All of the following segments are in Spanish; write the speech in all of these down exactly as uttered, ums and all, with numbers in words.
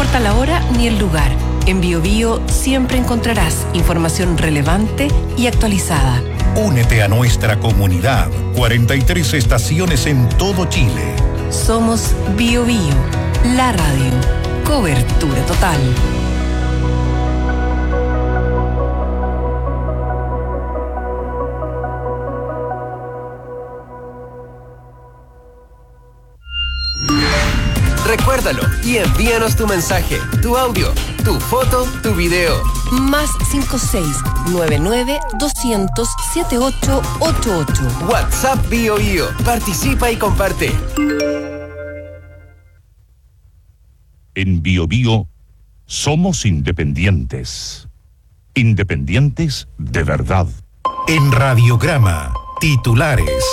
importa la hora ni el lugar. En BioBio siempre encontrarás información relevante y actualizada. Únete a nuestra comunidad. cuarenta y tres estaciones en todo Chile. Somos BioBio, la radio. Cobertura total. Recuérdalo y envíanos tu mensaje, tu audio, tu foto, tu video. Más cinco seis nueve nueve doscientos setenta y ocho ochenta y ocho. WhatsApp BioBio. Participa y comparte. En BioBio somos independientes. Independientes de verdad. En Radiograma, titulares.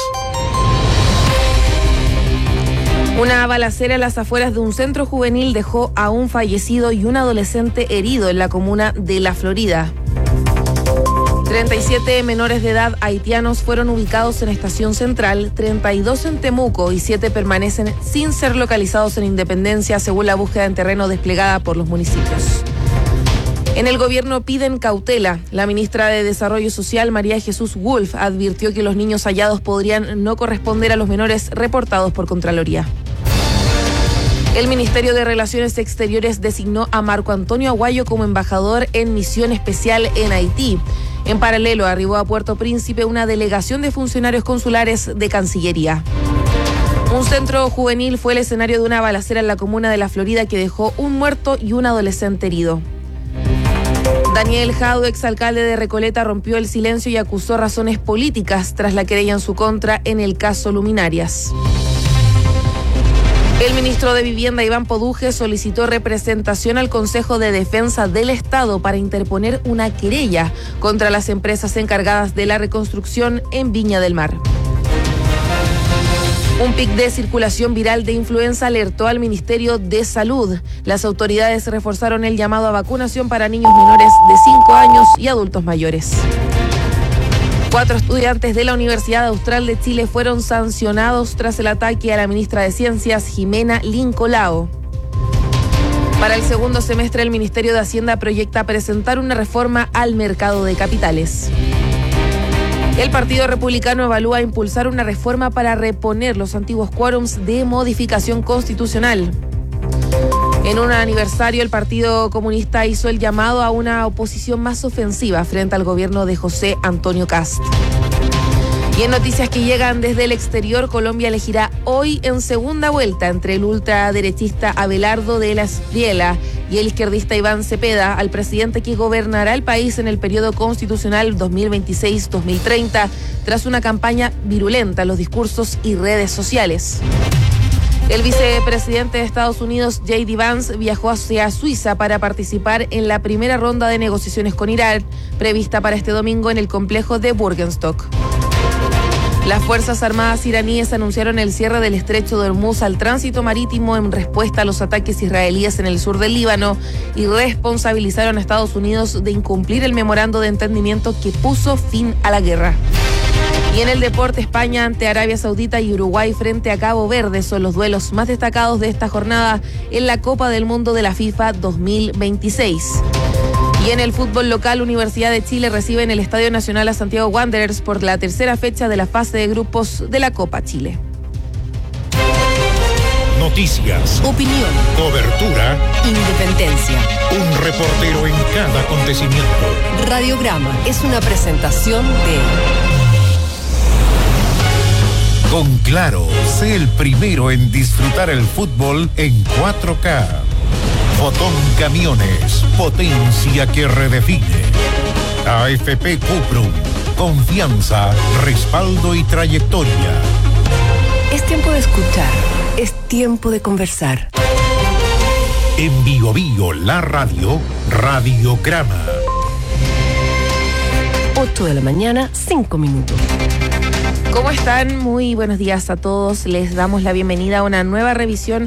Una balacera en las afueras de un centro juvenil dejó a un fallecido y un adolescente herido en la comuna de La Florida. treinta y siete menores de edad haitianos fueron ubicados en Estación Central, treinta y dos en Temuco y siete permanecen sin ser localizados en Independencia, según la búsqueda en terreno desplegada por los municipios. En el gobierno piden cautela. La ministra de Desarrollo Social, María Jesús Wolf, advirtió que los niños hallados podrían no corresponder a los menores reportados por Contraloría. El Ministerio de Relaciones Exteriores designó a Marco Antonio Aguayo como embajador en misión especial en Haití. En paralelo, arribó a Puerto Príncipe una delegación de funcionarios consulares de Cancillería. Un centro juvenil fue el escenario de una balacera en la comuna de La Florida que dejó un muerto y un adolescente herido. Daniel Jadue, exalcalde de Recoleta, rompió el silencio y acusó razones políticas tras la querella en su contra en el caso Luminarias. El ministro de Vivienda, Iván Poduje, solicitó representación al Consejo de Defensa del Estado para interponer una querella contra las empresas encargadas de la reconstrucción en Viña del Mar. Un pic de circulación viral de influenza alertó al Ministerio de Salud. Las autoridades reforzaron el llamado a vacunación para niños menores de cinco años y adultos mayores. Cuatro estudiantes de la Universidad Austral de Chile fueron sancionados tras el ataque a la ministra de Ciencias, Jimena Lincolao. Para el segundo semestre, el Ministerio de Hacienda proyecta presentar una reforma al mercado de capitales. El Partido Republicano evalúa impulsar una reforma para reponer los antiguos quórums de modificación constitucional. En un aniversario, el Partido Comunista hizo el llamado a una oposición más ofensiva frente al gobierno de José Antonio Kast. Y en noticias que llegan desde el exterior, Colombia elegirá hoy en segunda vuelta entre el ultraderechista Abelardo de la Espriella y el izquierdista Iván Cepeda al presidente que gobernará el país en el periodo constitucional dos mil veintiséis dos mil treinta, tras una campaña virulenta en los discursos y redes sociales. El vicepresidente de Estados Unidos, J D Vance, viajó hacia Suiza para participar en la primera ronda de negociaciones con Irán, prevista para este domingo en el complejo de Bürgenstock. Las Fuerzas Armadas iraníes anunciaron el cierre del estrecho de Hormuz al tránsito marítimo en respuesta a los ataques israelíes en el sur del Líbano y responsabilizaron a Estados Unidos de incumplir el memorando de entendimiento que puso fin a la guerra. Y en el deporte, España ante Arabia Saudita y Uruguay frente a Cabo Verde son los duelos más destacados de esta jornada en la Copa del Mundo de la FIFA dos mil veintiséis. Y en el fútbol local, Universidad de Chile recibe en el Estadio Nacional a Santiago Wanderers por la tercera fecha de la fase de grupos de la Copa Chile. Noticias, Opinión, cobertura, independencia. un reportero en cada acontecimiento. Radiograma es una presentación de... Con Claro, sé el primero en disfrutar el fútbol en cuatro K. Fotón Camiones, potencia que redefine. A F P Cuprum, confianza, respaldo y trayectoria. Es tiempo de escuchar, es tiempo de conversar. En BioBio, la radio, Radiograma. ocho de la mañana, cinco minutos. ¿Cómo están? Muy buenos días a todos. Les damos la bienvenida a una nueva revisión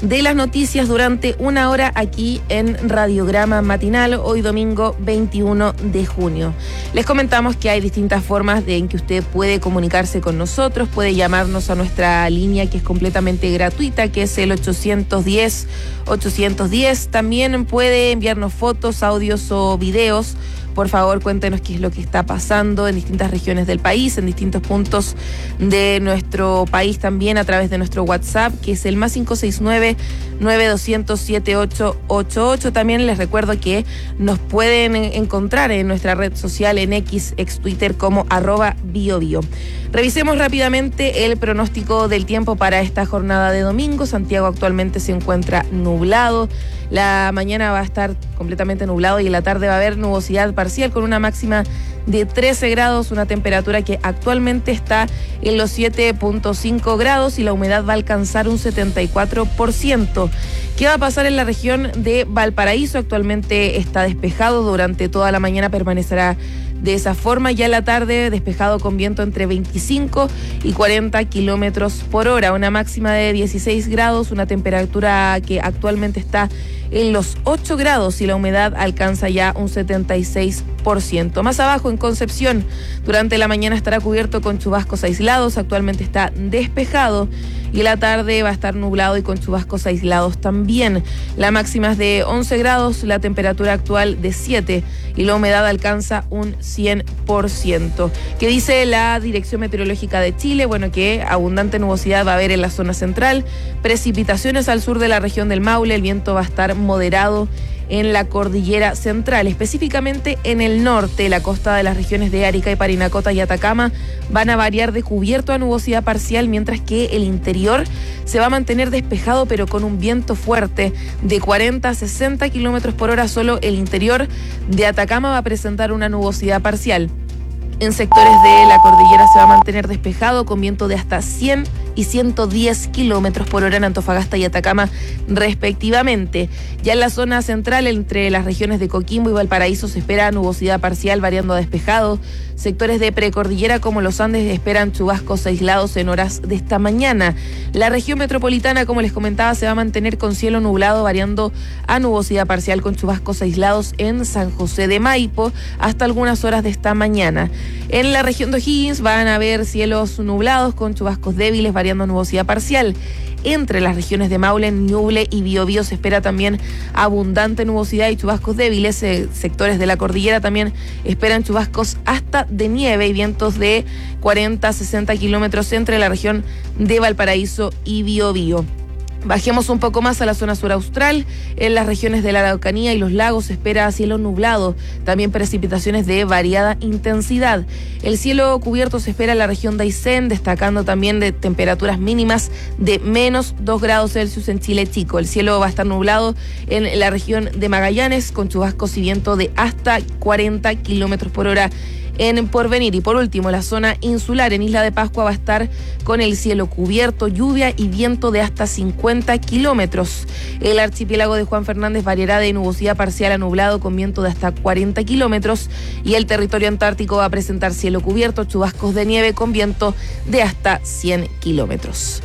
de las noticias durante una hora aquí en Radiograma Matinal, hoy domingo veintiuno de junio. Les comentamos que hay distintas formas de en que usted puede comunicarse con nosotros, puede llamarnos a nuestra línea que es completamente gratuita, que es el ochocientos diez, ochocientos diez. También puede enviarnos fotos, audios o videos. Por favor, cuéntenos qué es lo que está pasando en distintas regiones del país, en distintos puntos de nuestro país también a través de nuestro WhatsApp, que es el más cinco seis nueve, nueve dos cero cero, siete ocho ocho ocho. También les recuerdo que nos pueden encontrar en nuestra red social en X, ex Twitter, como arroba biobio. Revisemos rápidamente el pronóstico del tiempo para esta jornada de domingo. Santiago actualmente se encuentra nublado. La mañana va a estar completamente nublado y en la tarde va a haber nubosidad parcial con una máxima de trece grados, una temperatura que actualmente está en los siete punto cinco grados y la humedad va a alcanzar un setenta y cuatro por ciento. ¿Qué va a pasar en la región de Valparaíso? Actualmente está despejado, durante toda la mañana permanecerá de esa forma, ya en la tarde despejado con viento entre veinticinco y cuarenta kilómetros por hora, una máxima de dieciséis grados, una temperatura que actualmente está en los ocho grados y la humedad alcanza ya un setenta y seis por ciento. Más abajo en Concepción, durante la mañana estará cubierto con chubascos aislados, actualmente está despejado y la tarde va a estar nublado y con chubascos aislados también. La máxima es de once grados, la temperatura actual de siete y la humedad alcanza un cien por ciento. ¿Qué dice la Dirección Meteorológica de Chile? Bueno, que abundante nubosidad va a haber en la zona central, precipitaciones al sur de la región del Maule, el viento va a estar moderado en la cordillera central, específicamente en el norte, la costa de las regiones de Arica y Parinacota y Atacama van a variar de cubierto a nubosidad parcial, mientras que el interior se va a mantener despejado pero con un viento fuerte de cuarenta a sesenta kilómetros por hora. Solo el interior de Atacama va a presentar una nubosidad parcial. En sectores de la cordillera se va a mantener despejado con viento de hasta cien y ciento diez kilómetros por hora en Antofagasta y Atacama respectivamente. Ya en la zona central, entre las regiones de Coquimbo y Valparaíso, se espera nubosidad parcial variando a despejado. Sectores de precordillera como los Andes esperan chubascos aislados en horas de esta mañana. La región metropolitana, como les comentaba, se va a mantener con cielo nublado variando a nubosidad parcial con chubascos aislados en San José de Maipo hasta algunas horas de esta mañana. En la región de O'Higgins van a haber cielos nublados con chubascos débiles variando a nubosidad parcial. Entre las regiones de Maule, Ñuble y Biobío se espera también abundante nubosidad y chubascos débiles. Eh, sectores de la cordillera también esperan chubascos hasta de nieve y vientos de cuarenta a sesenta kilómetros entre la región de Valparaíso y Biobío. Bajemos un poco más a la zona sur austral. En las regiones de la Araucanía y los lagos se espera cielo nublado, también precipitaciones de variada intensidad. El cielo cubierto se espera en la región de Aysén, destacando también de temperaturas mínimas de menos dos grados Celsius en Chile Chico. El cielo va a estar nublado en la región de Magallanes, con chubascos y viento de hasta cuarenta kilómetros por hora en Porvenir. Y por último, la zona insular en Isla de Pascua va a estar con el cielo cubierto, lluvia y viento de hasta cincuenta kilómetros. El archipiélago de Juan Fernández variará de nubosidad parcial a nublado con viento de hasta cuarenta kilómetros y el territorio antártico va a presentar cielo cubierto, chubascos de nieve con viento de hasta cien kilómetros.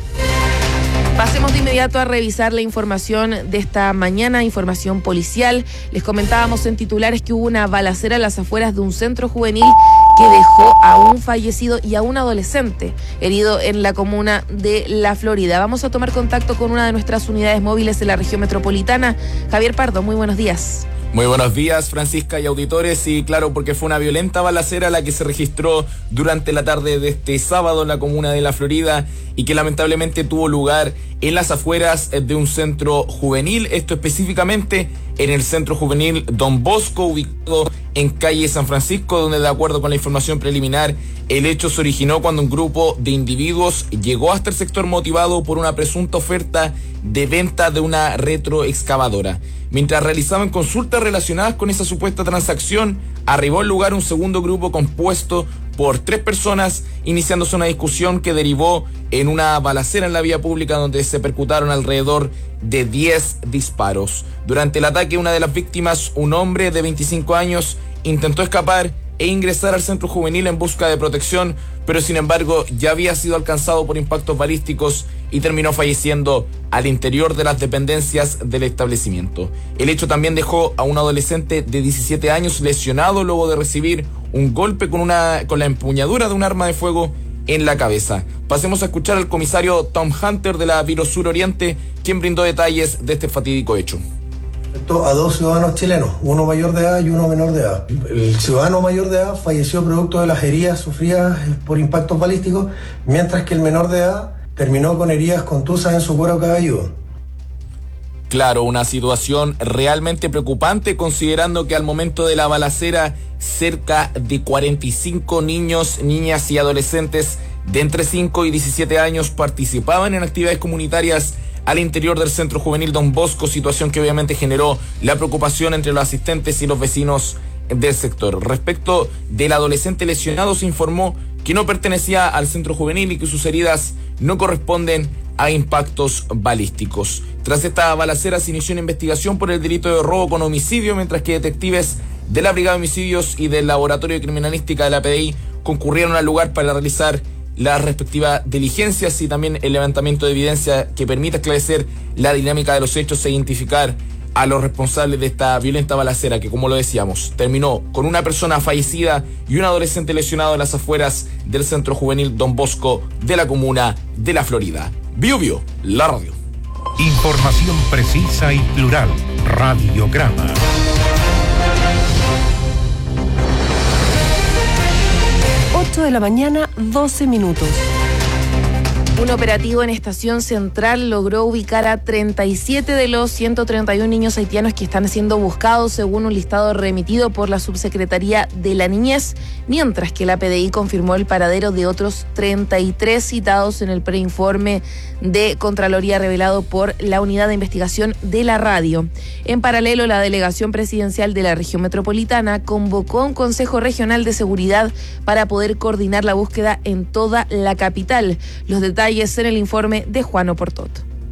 Pasemos de inmediato a revisar la información de esta mañana, información policial. Les comentábamos en titulares que hubo una balacera a las afueras de un centro juvenil que dejó a un fallecido y a un adolescente herido en la comuna de La Florida. Vamos a tomar contacto con una de nuestras unidades móviles en la región metropolitana. Javier Pardo, muy buenos días. Muy buenos días, Francisca y auditores. Y claro, porque fue una violenta balacera la que se registró durante la tarde de este sábado en la comuna de La Florida y que lamentablemente tuvo lugar en las afueras de un centro juvenil, esto específicamente en el centro juvenil Don Bosco, ubicado en calle San Francisco, donde de acuerdo con la información preliminar, el hecho se originó cuando un grupo de individuos llegó hasta el sector motivado por una presunta oferta de venta de una retroexcavadora. Mientras realizaban consultas relacionadas con esa supuesta transacción, arribó al lugar un segundo grupo compuesto por tres personas, iniciándose una discusión que derivó en una balacera en la vía pública donde se percutaron alrededor de diez disparos. Durante el ataque, una de las víctimas, un hombre de veinticinco años, intentó escapar, e ingresar al centro juvenil en busca de protección, pero sin embargo ya había sido alcanzado por impactos balísticos y terminó falleciendo al interior de las dependencias del establecimiento. El hecho también dejó a un adolescente de diecisiete años lesionado luego de recibir un golpe con, una, con la empuñadura de un arma de fuego en la cabeza. Pasemos a escuchar al comisario Tom Hunter de la Virosur Oriente, quien brindó detalles de este fatídico hecho. A dos ciudadanos chilenos, uno mayor de edad y uno menor de edad. El ciudadano mayor de edad falleció producto de las heridas sufridas por impactos balísticos, mientras que el menor de edad terminó con heridas contusas en su cuero cabelludo. Claro, una situación realmente preocupante, considerando que al momento de la balacera cerca de cuarenta y cinco niños, niñas y adolescentes de entre cinco y diecisiete años participaban en actividades comunitarias al interior del Centro Juvenil Don Bosco, situación que obviamente generó la preocupación entre los asistentes y los vecinos del sector. Respecto del adolescente lesionado, se informó que no pertenecía al centro juvenil y que sus heridas no corresponden a impactos balísticos. Tras esta balacera se inició una investigación por el delito de robo con homicidio, mientras que detectives de la Brigada de Homicidios y del Laboratorio de Criminalística de la P D I concurrieron al lugar para realizar las respectivas diligencias y también el levantamiento de evidencia que permita esclarecer la dinámica de los hechos e identificar a los responsables de esta violenta balacera que, como lo decíamos, terminó con una persona fallecida y un adolescente lesionado en las afueras del Centro Juvenil Don Bosco de la comuna de La Florida. Bio Bio, la radio. Información precisa y plural. Radiograma. ocho de la mañana, doce minutos. Un operativo en Estación Central logró ubicar a treinta y siete de los ciento treinta y uno niños haitianos que están siendo buscados según un listado remitido por la Subsecretaría de la Niñez, mientras que la P D I confirmó el paradero de otros treinta y tres citados en el preinforme de Contraloría revelado por la Unidad de Investigación de la Radio. En paralelo, la Delegación Presidencial de la Región Metropolitana convocó un Consejo Regional de Seguridad para poder coordinar la búsqueda en toda la capital. Los detalles en el informe de Juan Oportot.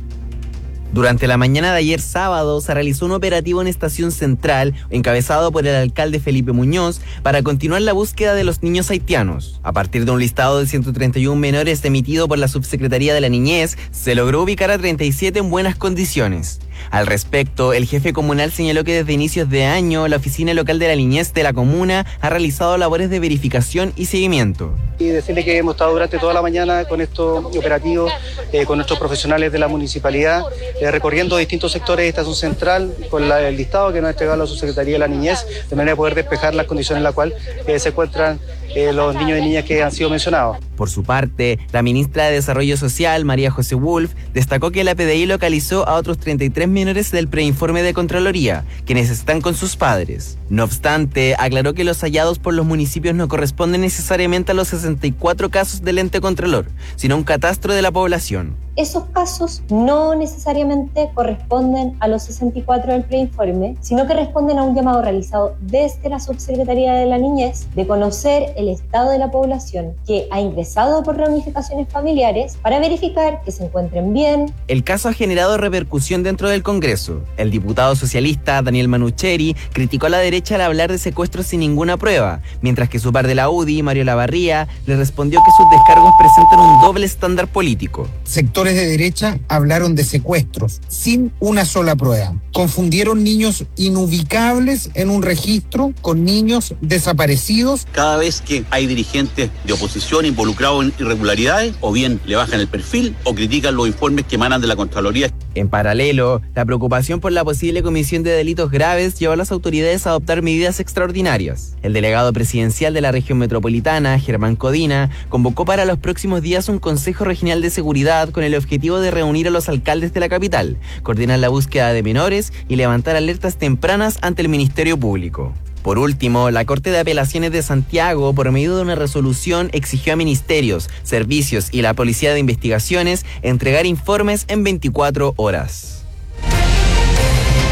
Durante la mañana de ayer sábado se realizó un operativo en Estación Central encabezado por el alcalde Felipe Muñoz para continuar la búsqueda de los niños haitianos. A partir de un listado de ciento treinta y uno menores emitido por la Subsecretaría de la Niñez, se logró ubicar a treinta y siete en buenas condiciones. Al respecto, el jefe comunal señaló que desde inicios de año la Oficina Local de la Niñez de la comuna ha realizado labores de verificación y seguimiento. Y decirle que hemos estado durante toda la mañana con estos operativos, eh, con nuestros profesionales de la municipalidad, eh, recorriendo distintos sectores de Estación Central con la, el listado que nos ha entregado la Subsecretaría de la Niñez, de manera de poder despejar las condiciones en las cuales eh, se encuentran eh, los niños y niñas que han sido mencionados. Por su parte, la ministra de Desarrollo Social, María José Wolf, destacó que la P D I localizó a otros treinta y tres menores del preinforme de Contraloría, quienes están con sus padres. No obstante, aclaró que los hallados por los municipios no corresponden necesariamente a los sesenta y cuatro casos del ente Contralor, sino a un catastro de la población. Esos casos no necesariamente corresponden a los sesenta y cuatro del preinforme, sino que responden a un llamado realizado desde la Subsecretaría de la Niñez de conocer el estado de la población que ha ingresado por reunificaciones familiares para verificar que se encuentren bien. El caso ha generado repercusión dentro del Congreso. El diputado socialista Daniel Manucheri criticó a la derecha al hablar de secuestros sin ninguna prueba, mientras que su par de la U D I, Mario Lavarría, le respondió que sus descargos presentan un doble estándar político. Sector de derecha hablaron de secuestros sin una sola prueba. Confundieron niños inubicables en un registro con niños desaparecidos. Cada vez que hay dirigentes de oposición involucrados en irregularidades, o bien le bajan el perfil o critican los informes que emanan de la Contraloría. En paralelo, la preocupación por la posible comisión de delitos graves llevó a las autoridades a adoptar medidas extraordinarias. El delegado presidencial de la región metropolitana, Germán Codina, convocó para los próximos días un Consejo Regional de Seguridad con el objetivo de reunir a los alcaldes de la capital, coordinar la búsqueda de menores y levantar alertas tempranas ante el Ministerio Público. Por último, la Corte de Apelaciones de Santiago, por medio de una resolución, exigió a ministerios, servicios y la Policía de Investigaciones entregar informes en veinticuatro horas. Y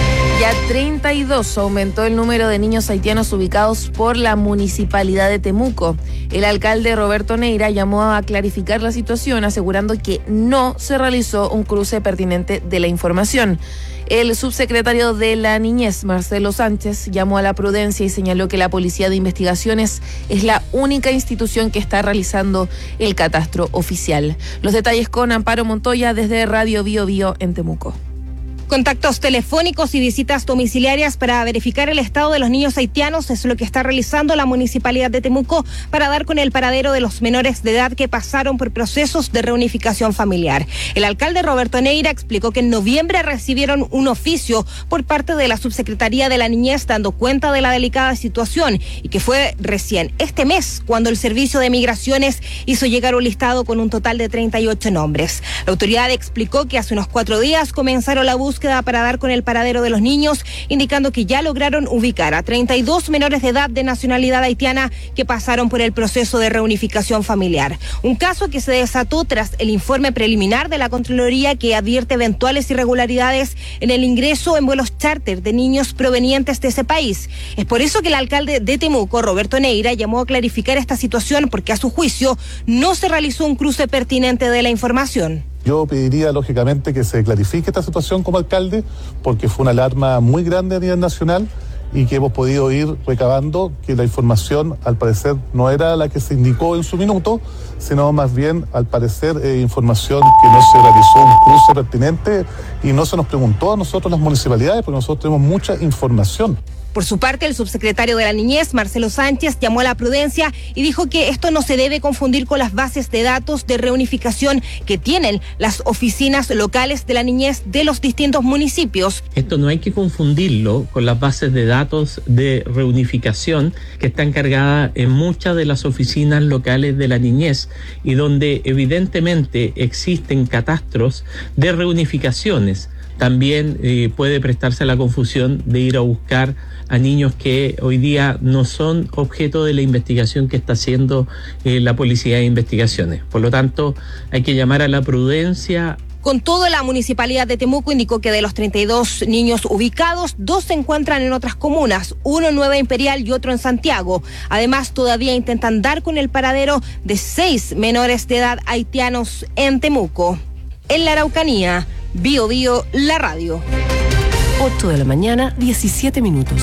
ya treinta y dos aumentó el número de niños haitianos ubicados por la municipalidad de Temuco. El alcalde Roberto Neira llamó a clarificar la situación, asegurando que no se realizó un cruce pertinente de la información. El subsecretario de la Niñez, Marcelo Sánchez, llamó a la prudencia y señaló que la Policía de Investigaciones es la única institución que está realizando el catastro oficial. Los detalles con Amparo Montoya desde Radio Bio Bio en Temuco. Contactos telefónicos y visitas domiciliarias para verificar el estado de los niños haitianos es lo que está realizando la Municipalidad de Temuco para dar con el paradero de los menores de edad que pasaron por procesos de reunificación familiar. El alcalde Roberto Neira explicó que en noviembre recibieron un oficio por parte de la Subsecretaría de la Niñez dando cuenta de la delicada situación y que fue recién este mes cuando el Servicio de Migraciones hizo llegar un listado con un total de treinta y ocho nombres. La autoridad explicó que hace unos cuatro días comenzaron la búsqueda para dar con el paradero de los niños, indicando que ya lograron ubicar a treinta y dos menores de edad de nacionalidad haitiana que pasaron por el proceso de reunificación familiar. Un caso que se desató tras el informe preliminar de la Contraloría que advierte eventuales irregularidades en el ingreso en vuelos charter de niños provenientes de ese país. Es por eso que el alcalde de Temuco, Roberto Neira, llamó a clarificar esta situación porque a su juicio no se realizó un cruce pertinente de la información. Yo pediría, lógicamente, que se clarifique esta situación como alcalde, porque fue una alarma muy grande a nivel nacional y que hemos podido ir recabando que la información, al parecer, no era la que se indicó en su minuto, sino más bien, al parecer, eh, información que no se realizó un cruce pertinente y no se nos preguntó a nosotros las municipalidades, porque nosotros tenemos mucha información. Por su parte, el subsecretario de la Niñez, Marcelo Sánchez, llamó a la prudencia y dijo que esto no se debe confundir con las bases de datos de reunificación que tienen las oficinas locales de la niñez de los distintos municipios. Esto no hay que confundirlo con las bases de datos de reunificación que están cargadas en muchas de las oficinas locales de la niñez y donde evidentemente existen catastros de reunificaciones. También eh, puede prestarse a la confusión de ir a buscar a niños que hoy día no son objeto de la investigación que está haciendo eh, la Policía de Investigaciones. Por lo tanto, hay que llamar a la prudencia. Con todo, la Municipalidad de Temuco indicó que de los treinta y dos niños ubicados, dos se encuentran en otras comunas, uno en Nueva Imperial y otro en Santiago. Además, todavía intentan dar con el paradero de seis menores de edad haitianos en Temuco. En la Araucanía, Bio Bio, la radio. ocho de la mañana, diecisiete minutos.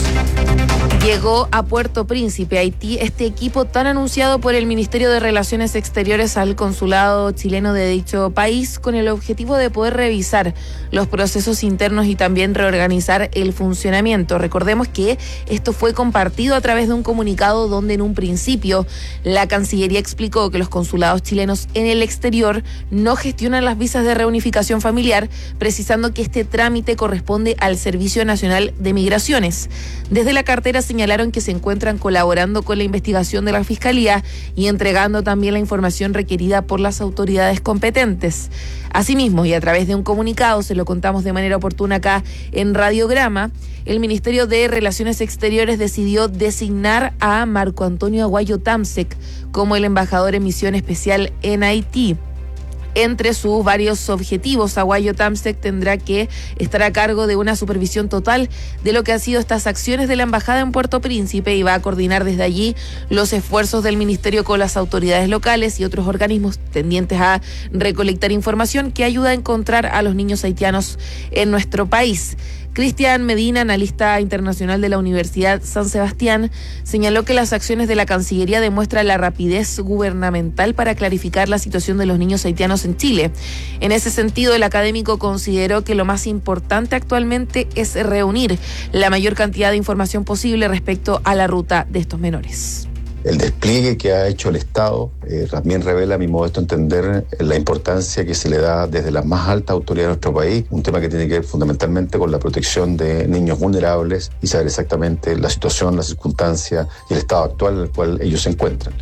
Llegó a Puerto Príncipe, Haití, este equipo tan anunciado por el Ministerio de Relaciones Exteriores al consulado chileno de dicho país, con el objetivo de poder revisar los procesos internos y también reorganizar el funcionamiento. Recordemos que esto fue compartido a través de un comunicado donde en un principio la Cancillería explicó que los consulados chilenos en el exterior no gestionan las visas de reunificación familiar, precisando que este trámite corresponde al Servicio Nacional de Migraciones. Desde la cartera señalaron que se encuentran colaborando con la investigación de la Fiscalía y entregando también la información requerida por las autoridades competentes. Asimismo, y a través de un comunicado, se lo contamos de manera oportuna acá en Radiograma, el Ministerio de Relaciones Exteriores decidió designar a Marco Antonio Aguayo Tamsek como el embajador en misión especial en Haití. Entre sus varios objetivos, Aguayo Tamsek tendrá que estar a cargo de una supervisión total de lo que han sido estas acciones de la Embajada en Puerto Príncipe y va a coordinar desde allí los esfuerzos del Ministerio con las autoridades locales y otros organismos tendientes a recolectar información que ayuda a encontrar a los niños haitianos en nuestro país. Cristian Medina, analista internacional de la Universidad San Sebastián, señaló que las acciones de la Cancillería demuestran la rapidez gubernamental para clarificar la situación de los niños haitianos en Chile. En ese sentido, el académico consideró que lo más importante actualmente es reunir la mayor cantidad de información posible respecto a la ruta de estos menores. El despliegue que ha hecho el Estado eh, también revela, a mi modesto entender, la importancia que se le da desde las más altas autoridades de nuestro país, un tema que tiene que ver fundamentalmente con la protección de niños vulnerables y saber exactamente la situación, la circunstancia y el estado actual en el cual ellos se encuentran.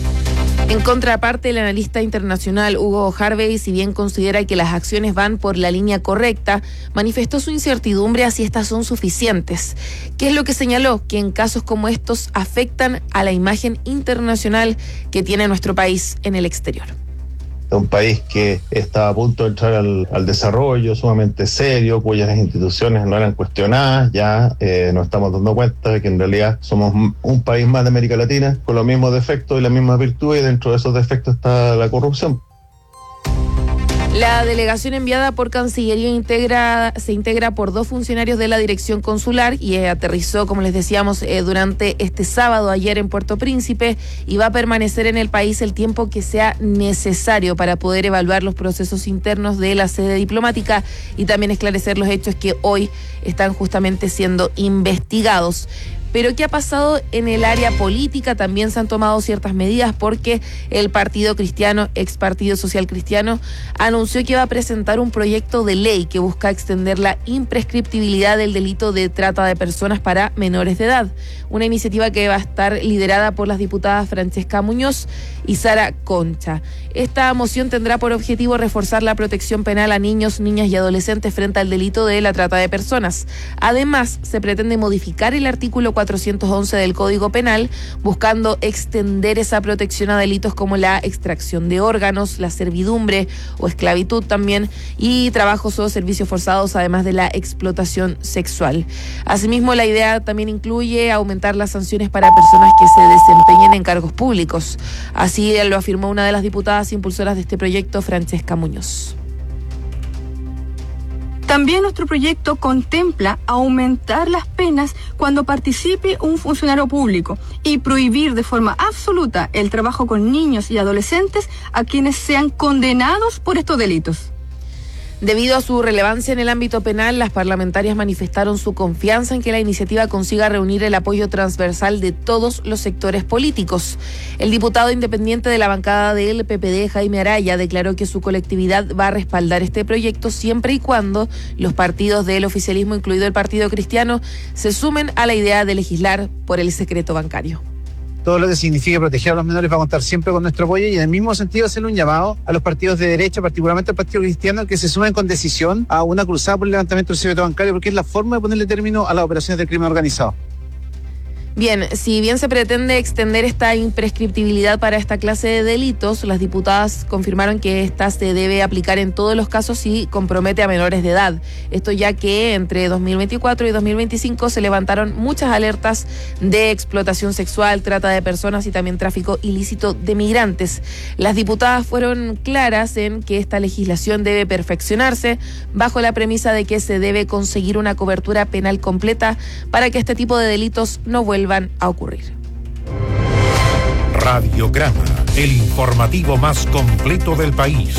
En contraparte, el analista internacional Hugo Harvey, si bien considera que las acciones van por la línea correcta, manifestó su incertidumbre a si estas son suficientes. ¿Qué es lo que señaló? Que en casos como estos afectan a la imagen internacional que tiene nuestro país en el exterior. de un país que estaba a punto de entrar al, al desarrollo, sumamente serio, cuyas instituciones no eran cuestionadas. Ya eh, nos estamos dando cuenta de que en realidad somos un país más de América Latina con los mismos defectos y las mismas virtudes, y dentro de esos defectos está la corrupción. La delegación enviada por Cancillería integra, se integra por dos funcionarios de la Dirección Consular y eh, aterrizó, como les decíamos, eh, durante este sábado, ayer en Puerto Príncipe, y va a permanecer en el país el tiempo que sea necesario para poder evaluar los procesos internos de la sede diplomática y también esclarecer los hechos que hoy están justamente siendo investigados. Pero ¿qué ha pasado en el área política? También se han tomado ciertas medidas porque el Partido Cristiano, ex Partido Social Cristiano, anunció que va a presentar un proyecto de ley que busca extender la imprescriptibilidad del delito de trata de personas para menores de edad. Una iniciativa que va a estar liderada por las diputadas Francesca Muñoz y Sara Concha. Esta moción tendrá por objetivo reforzar la protección penal a niños, niñas y adolescentes frente al delito de la trata de personas. Además, se pretende modificar el artículo cuatrocientos once del Código Penal, buscando extender esa protección a delitos como la extracción de órganos, la servidumbre o esclavitud también, y trabajos o servicios forzados, además de la explotación sexual. Asimismo, la idea también incluye aumentar las sanciones para personas que se desempeñen en cargos públicos. Así lo afirmó una de las diputadas impulsoras de este proyecto, Francesca Muñoz. También nuestro proyecto contempla aumentar las penas cuando participe un funcionario público y prohibir de forma absoluta el trabajo con niños y adolescentes a quienes sean condenados por estos delitos. Debido a su relevancia en el ámbito penal, las parlamentarias manifestaron su confianza en que la iniciativa consiga reunir el apoyo transversal de todos los sectores políticos. El diputado independiente de la bancada del P P D, Jaime Araya, declaró que su colectividad va a respaldar este proyecto siempre y cuando los partidos del oficialismo, incluido el Partido Cristiano, se sumen a la idea de legislar por el secreto bancario. Todo lo que signifique proteger a los menores va a contar siempre con nuestro apoyo, y en el mismo sentido hacer un llamado a los partidos de derecha, particularmente al Partido Cristiano, que se sumen con decisión a una cruzada por el levantamiento del secreto bancario, porque es la forma de ponerle término a las operaciones del crimen organizado. Bien, si bien se pretende extender esta imprescriptibilidad para esta clase de delitos, las diputadas confirmaron que esta se debe aplicar en todos los casos si compromete a menores de edad. Esto ya que entre dos mil veinticuatro y dos mil veinticinco se levantaron muchas alertas de explotación sexual, trata de personas y también tráfico ilícito de migrantes. Las diputadas fueron claras en que esta legislación debe perfeccionarse bajo la premisa de que se debe conseguir una cobertura penal completa para que este tipo de delitos no vuelvan van a ocurrir. Radiograma, el informativo más completo del país.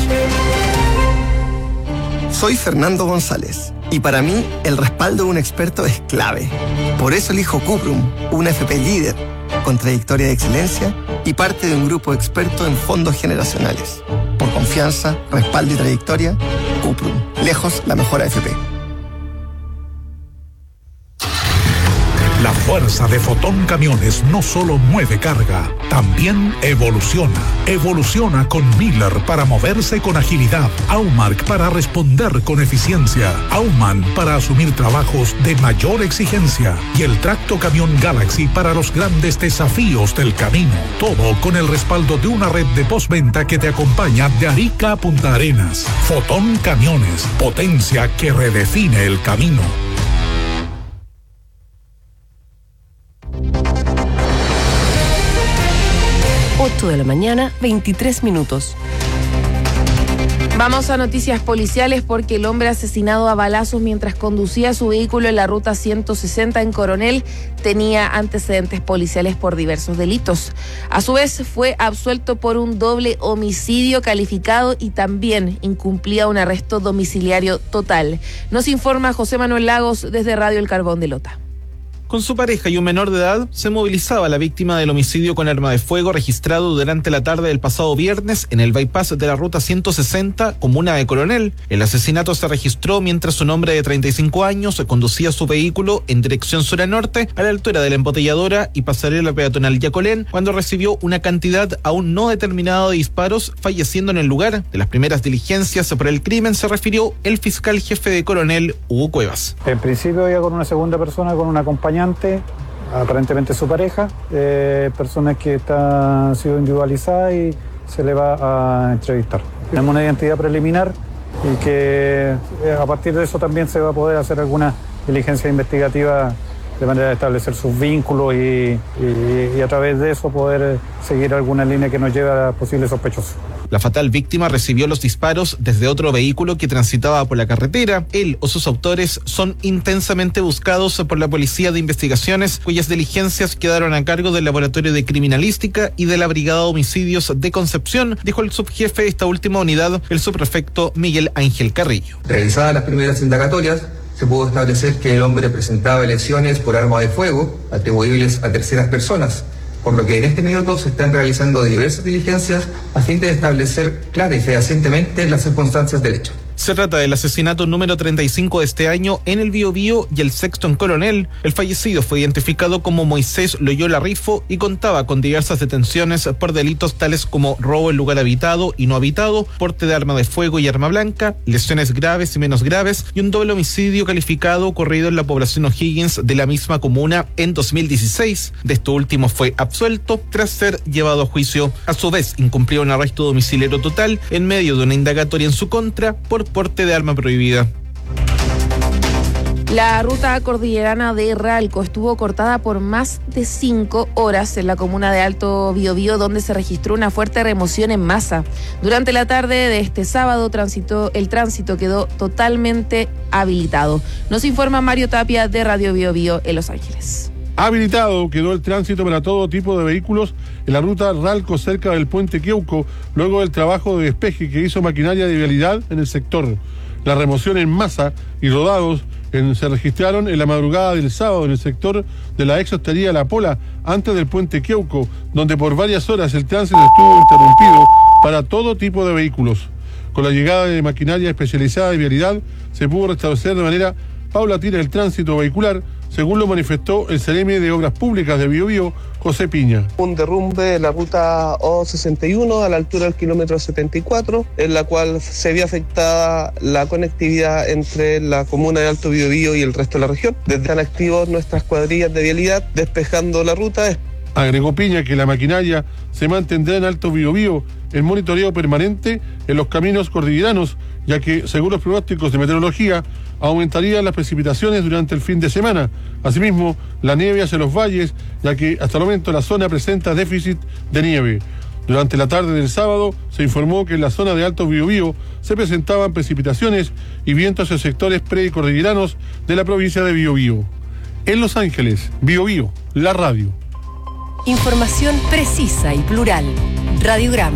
Soy Fernando González y para mí el respaldo de un experto es clave. Por eso elijo Cuprum, una F P líder, con trayectoria de excelencia y parte de un grupo de expertos en fondos generacionales. Por confianza, respaldo y trayectoria, Cuprum, lejos la mejor A F P. La fuerza de Fotón Camiones no solo mueve carga, también evoluciona. Evoluciona con Miller para moverse con agilidad, Aumark para responder con eficiencia, Auman para asumir trabajos de mayor exigencia y el Tracto Camión Galaxy para los grandes desafíos del camino. Todo con el respaldo de una red de postventa que te acompaña de Arica a Punta Arenas. Fotón Camiones, potencia que redefine el camino. ocho de la mañana, veintitrés minutos. Vamos a noticias policiales porque el hombre asesinado a balazos mientras conducía su vehículo en la ruta ciento sesenta en Coronel tenía antecedentes policiales por diversos delitos. A su vez, fue absuelto por un doble homicidio calificado y también incumplía un arresto domiciliario total. Nos informa José Manuel Lagos desde Radio El Carbón de Lota. Con su pareja y un menor de edad, se movilizaba la víctima del homicidio con arma de fuego registrado durante la tarde del pasado viernes en el bypass de la ruta ciento sesenta, comuna de Coronel. El asesinato se registró mientras un hombre de treinta y cinco años conducía su vehículo en dirección sur a norte, a la altura de la embotelladora y pasarela peatonal Yacolén, cuando recibió una cantidad aún no determinada de disparos, falleciendo en el lugar. De las primeras diligencias por el crimen se refirió el fiscal jefe de Coronel, Hugo Cuevas. En principio iba con una segunda persona, con un acompañante, aparentemente su pareja, eh, personas que está, han sido individualizadas y se le va a entrevistar. tenemos una identidad preliminar y que a partir de eso también se va a poder hacer alguna diligencia investigativa de manera de establecer sus vínculos y, y, y a través de eso poder seguir alguna línea que nos lleve a posibles sospechosos. La fatal víctima recibió los disparos desde otro vehículo que transitaba por la carretera. Él o sus autores son intensamente buscados por la Policía de Investigaciones, cuyas diligencias quedaron a cargo del Laboratorio de Criminalística y de la Brigada de Homicidios de Concepción, dijo el subjefe de esta última unidad, el subprefecto Miguel Ángel Carrillo. Realizadas las primeras indagatorias, se pudo establecer que el hombre presentaba lesiones por arma de fuego atribuibles a terceras personas, por lo que en este minuto se están realizando diversas diligencias a fin de establecer clara y fehacientemente las circunstancias del hecho. Se trata del asesinato número treinta y cinco de este año en el Biobío y el sexto en Coronel. El fallecido fue identificado como Moisés Loyola Rifo y contaba con diversas detenciones por delitos tales como robo en lugar habitado y no habitado, porte de arma de fuego y arma blanca, lesiones graves y menos graves y un doble homicidio calificado ocurrido en la población O'Higgins de la misma comuna en dos mil dieciséis. De esto último fue absuelto tras ser llevado a juicio. A su vez, incumplió un arresto domiciliario total en medio de una indagatoria en su contra por porte de arma prohibida. La ruta cordillerana de Ralco estuvo cortada por más de cinco horas en la comuna de Alto Biobío, donde se registró una fuerte remoción en masa. Durante la tarde de este sábado, transitó, el tránsito quedó totalmente habilitado. Nos informa Mario Tapia de Radio Biobío en Los Ángeles. Habilitado quedó el tránsito para todo tipo de vehículos en la ruta Ralco cerca del puente Queuco, luego del trabajo de despeje que hizo maquinaria de vialidad en el sector. La remoción en masa y rodados en, se registraron en la madrugada del sábado en el sector de la ex hostería La Pola, antes del puente Queuco, donde por varias horas el tránsito estuvo interrumpido para todo tipo de vehículos. Con la llegada de maquinaria especializada de vialidad, se pudo restablecer de manera paulatina el tránsito vehicular, según lo manifestó el Seremi de Obras Públicas de Biobío, José Piña. Un derrumbe de la ruta O sesenta y uno a la altura del kilómetro setenta y cuatro, en la cual se vio afectada la conectividad entre la comuna de Alto Biobío y el resto de la región. Desde están activos nuestras cuadrillas de vialidad despejando la ruta. Agregó Piña que la maquinaria se mantendrá en Alto Biobío en monitoreo permanente en los caminos cordilleranos, ya que, según los pronósticos de meteorología, aumentarían las precipitaciones durante el fin de semana. Asimismo, la nieve hacia los valles, ya que hasta el momento la zona presenta déficit de nieve. Durante la tarde del sábado se informó que en la zona de Alto Biobío se presentaban precipitaciones y vientos en sectores precordilleranos de la provincia de Biobío. En Los Ángeles, Biobío, la radio. Información precisa y plural. Radiograma.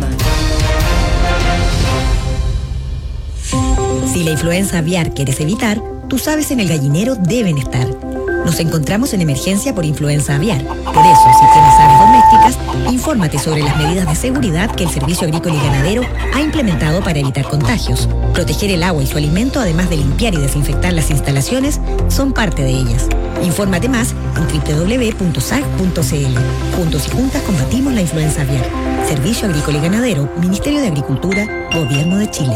Si la influenza aviar quieres evitar, tus aves en el gallinero deben estar. Nos encontramos en emergencia por influenza aviar. Por eso, si tienes aves domésticas, infórmate sobre las medidas de seguridad que el Servicio Agrícola y Ganadero ha implementado para evitar contagios. Proteger el agua y su alimento, además de limpiar y desinfectar las instalaciones, son parte de ellas. Infórmate más en doble u doble u doble u punto s a g punto c l. Juntos y juntas combatimos la influenza aviar. Servicio Agrícola y Ganadero, Ministerio de Agricultura, Gobierno de Chile.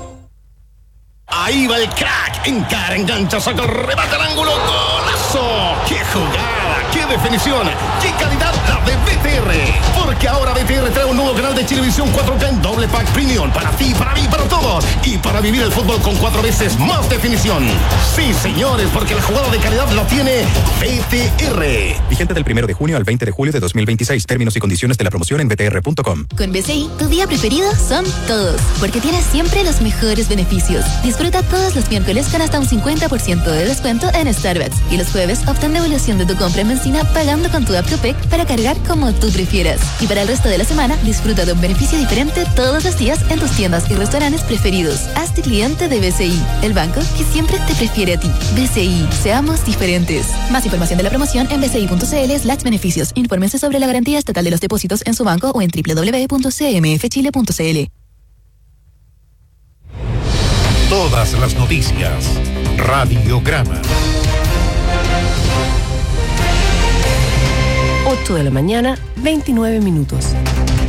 Ahí va el crack, encara, engancha, saca el remate al ángulo, ¡golazo! ¡Qué jugada! ¡Qué definición! ¡Qué calidad la de B T R! Porque ahora B T R trae un nuevo canal de Chilevisión cuatro K en doble pack premium para ti, para mí, para todos y para vivir el fútbol con cuatro veces más definición. Sí, señores, porque la jugada de calidad la tiene B T R. Vigente del primero de junio al veinte de julio de dos mil veintiséis. Términos y condiciones de la promoción en b t r punto com. Con B C I, tu día preferido son todos, porque tienes siempre los mejores beneficios. Disfruta todos los miércoles con hasta un cincuenta por ciento de descuento en Starbucks. Y los jueves obtén devolución de tu compra en benzina pagando con tu app Copec para cargar como tú prefieras. Y para el resto de la semana, disfruta de un beneficio diferente todos los días en tus tiendas y restaurantes preferidos. Hazte cliente de B C I, el banco que siempre te prefiere a ti. B C I, seamos diferentes. Más información de la promoción en b c i punto c l slash beneficios. Infórmense sobre la garantía estatal de los depósitos en su banco o en doble u doble u doble u punto c m f chile punto c l. Todas las noticias. Radiograma. ocho de la mañana, veintinueve minutos.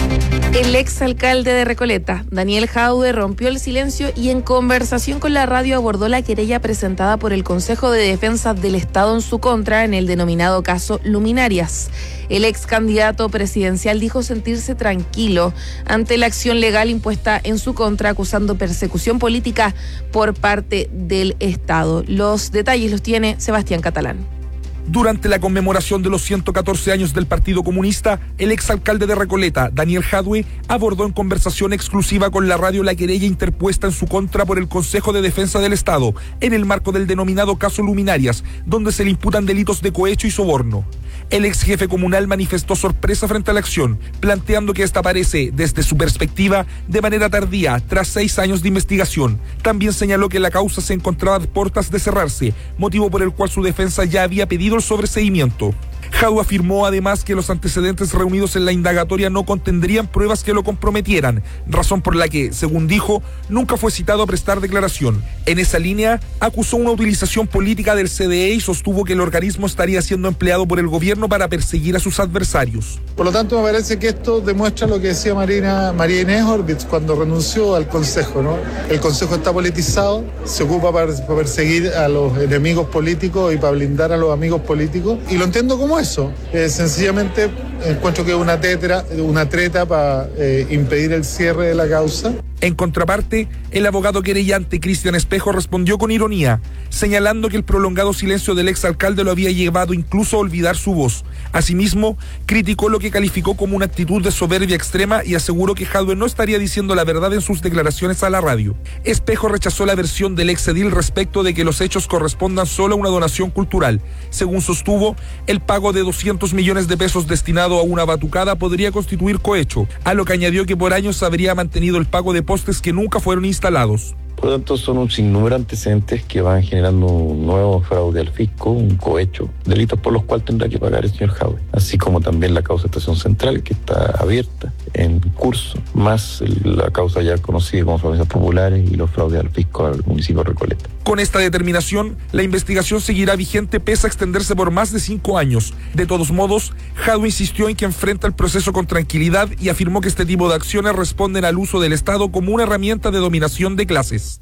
El exalcalde de Recoleta, Daniel Jadue, rompió el silencio y en conversación con la radio abordó la querella presentada por el Consejo de Defensa del Estado en su contra en el denominado caso Luminarias. El ex candidato presidencial dijo sentirse tranquilo ante la acción legal impuesta en su contra, acusando persecución política por parte del Estado. Los detalles los tiene Sebastián Catalán. Durante la conmemoración de los ciento catorce años del Partido Comunista, el exalcalde de Recoleta, Daniel Jadue, abordó en conversación exclusiva con la radio la querella interpuesta en su contra por el Consejo de Defensa del Estado, en el marco del denominado caso Luminarias, donde se le imputan delitos de cohecho y soborno. El ex jefe comunal manifestó sorpresa frente a la acción, planteando que esta aparece, desde su perspectiva, de manera tardía, tras seis años de investigación. También señaló que la causa se encontraba a puertas de cerrarse, motivo por el cual su defensa ya había pedido el sobreseimiento. Jadue afirmó además que los antecedentes reunidos en la indagatoria no contendrían pruebas que lo comprometieran, razón por la que, según dijo, nunca fue citado a prestar declaración. En esa línea, acusó una utilización política del C D E y sostuvo que el organismo estaría siendo empleado por el gobierno para perseguir a sus adversarios. Por lo tanto, me parece que esto demuestra lo que decía Marina, María Inés Orbitz cuando renunció al Consejo, ¿no? El Consejo está politizado, se ocupa para, para perseguir a los enemigos políticos y para blindar a los amigos políticos, y lo entiendo como eso. Eh, sencillamente encuentro que es una, tetra, una treta para eh, impedir el cierre de la causa. En contraparte, el abogado querellante Cristian Espejo respondió con ironía, señalando que el prolongado silencio del exalcalde lo había llevado incluso a olvidar su voz. Asimismo, criticó lo que calificó como una actitud de soberbia extrema y aseguró que Jadue no estaría diciendo la verdad en sus declaraciones a la radio. Espejo rechazó la versión del ex edil respecto de que los hechos correspondan solo a una donación cultural. Según sostuvo, el pago de doscientos millones de pesos destinado a una batucada podría constituir cohecho, a lo que añadió que por años habría mantenido el pago de postes que nunca fueron instalados. Por lo tanto, son un sinnúmero de antecedentes que van generando un nuevo fraude al fisco, un cohecho, delitos por los cuales tendrá que pagar el señor Jadue, así como también la causa de Estación Central, que está abierta, en curso, más la causa ya conocida como familias populares y los fraudes al fisco al municipio de Recoleta. Con esta determinación, la investigación seguirá vigente pese a extenderse por más de cinco años. De todos modos, Jadue insistió en que enfrenta el proceso con tranquilidad y afirmó que este tipo de acciones responden al uso del Estado como una herramienta de dominación de clases.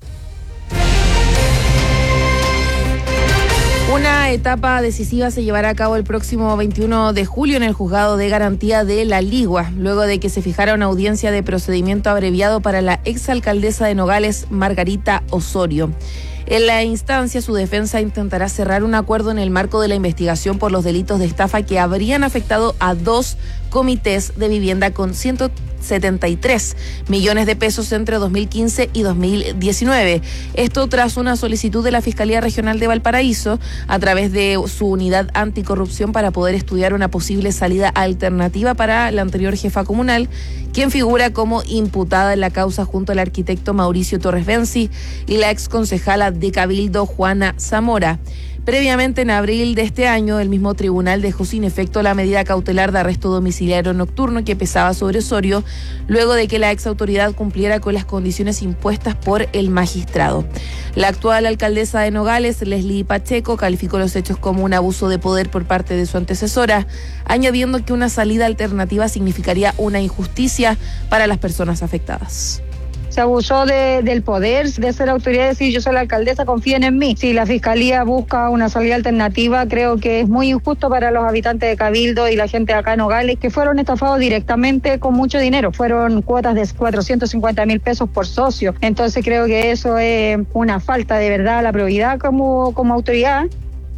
Una etapa decisiva se llevará a cabo el próximo veintiuno de julio en el Juzgado de Garantía de La Ligua, luego de que se fijara una audiencia de procedimiento abreviado para la exalcaldesa de Nogales, Margarita Osorio. En la instancia, su defensa intentará cerrar un acuerdo en el marco de la investigación por los delitos de estafa que habrían afectado a dos comités de vivienda con ciento setenta y tres millones de pesos entre dos mil quince y dos mil diecinueve. Esto tras una solicitud de la Fiscalía Regional de Valparaíso a través de su unidad anticorrupción para poder estudiar una posible salida alternativa para la anterior jefa comunal, quien figura como imputada en la causa junto al arquitecto Mauricio Torres Benzi y la exconcejala de Cabildo Juana Zamora. Previamente, en abril de este año, el mismo tribunal dejó sin efecto la medida cautelar de arresto domiciliario nocturno que pesaba sobre Osorio, luego de que la exautoridad cumpliera con las condiciones impuestas por el magistrado. La actual alcaldesa de Nogales, Leslie Pacheco, calificó los hechos como un abuso de poder por parte de su antecesora, añadiendo que una salida alternativa significaría una injusticia para las personas afectadas. Se abusó de, del poder, de ser autoridad, de decir yo soy la alcaldesa, confíen en mí. Si la Fiscalía busca una salida alternativa, creo que es muy injusto para los habitantes de Cabildo y la gente de acá en Nogales, que fueron estafados directamente con mucho dinero. Fueron cuotas de cuatrocientos cincuenta mil pesos por socio. Entonces creo que eso es una falta de verdad a la probidad como, como autoridad.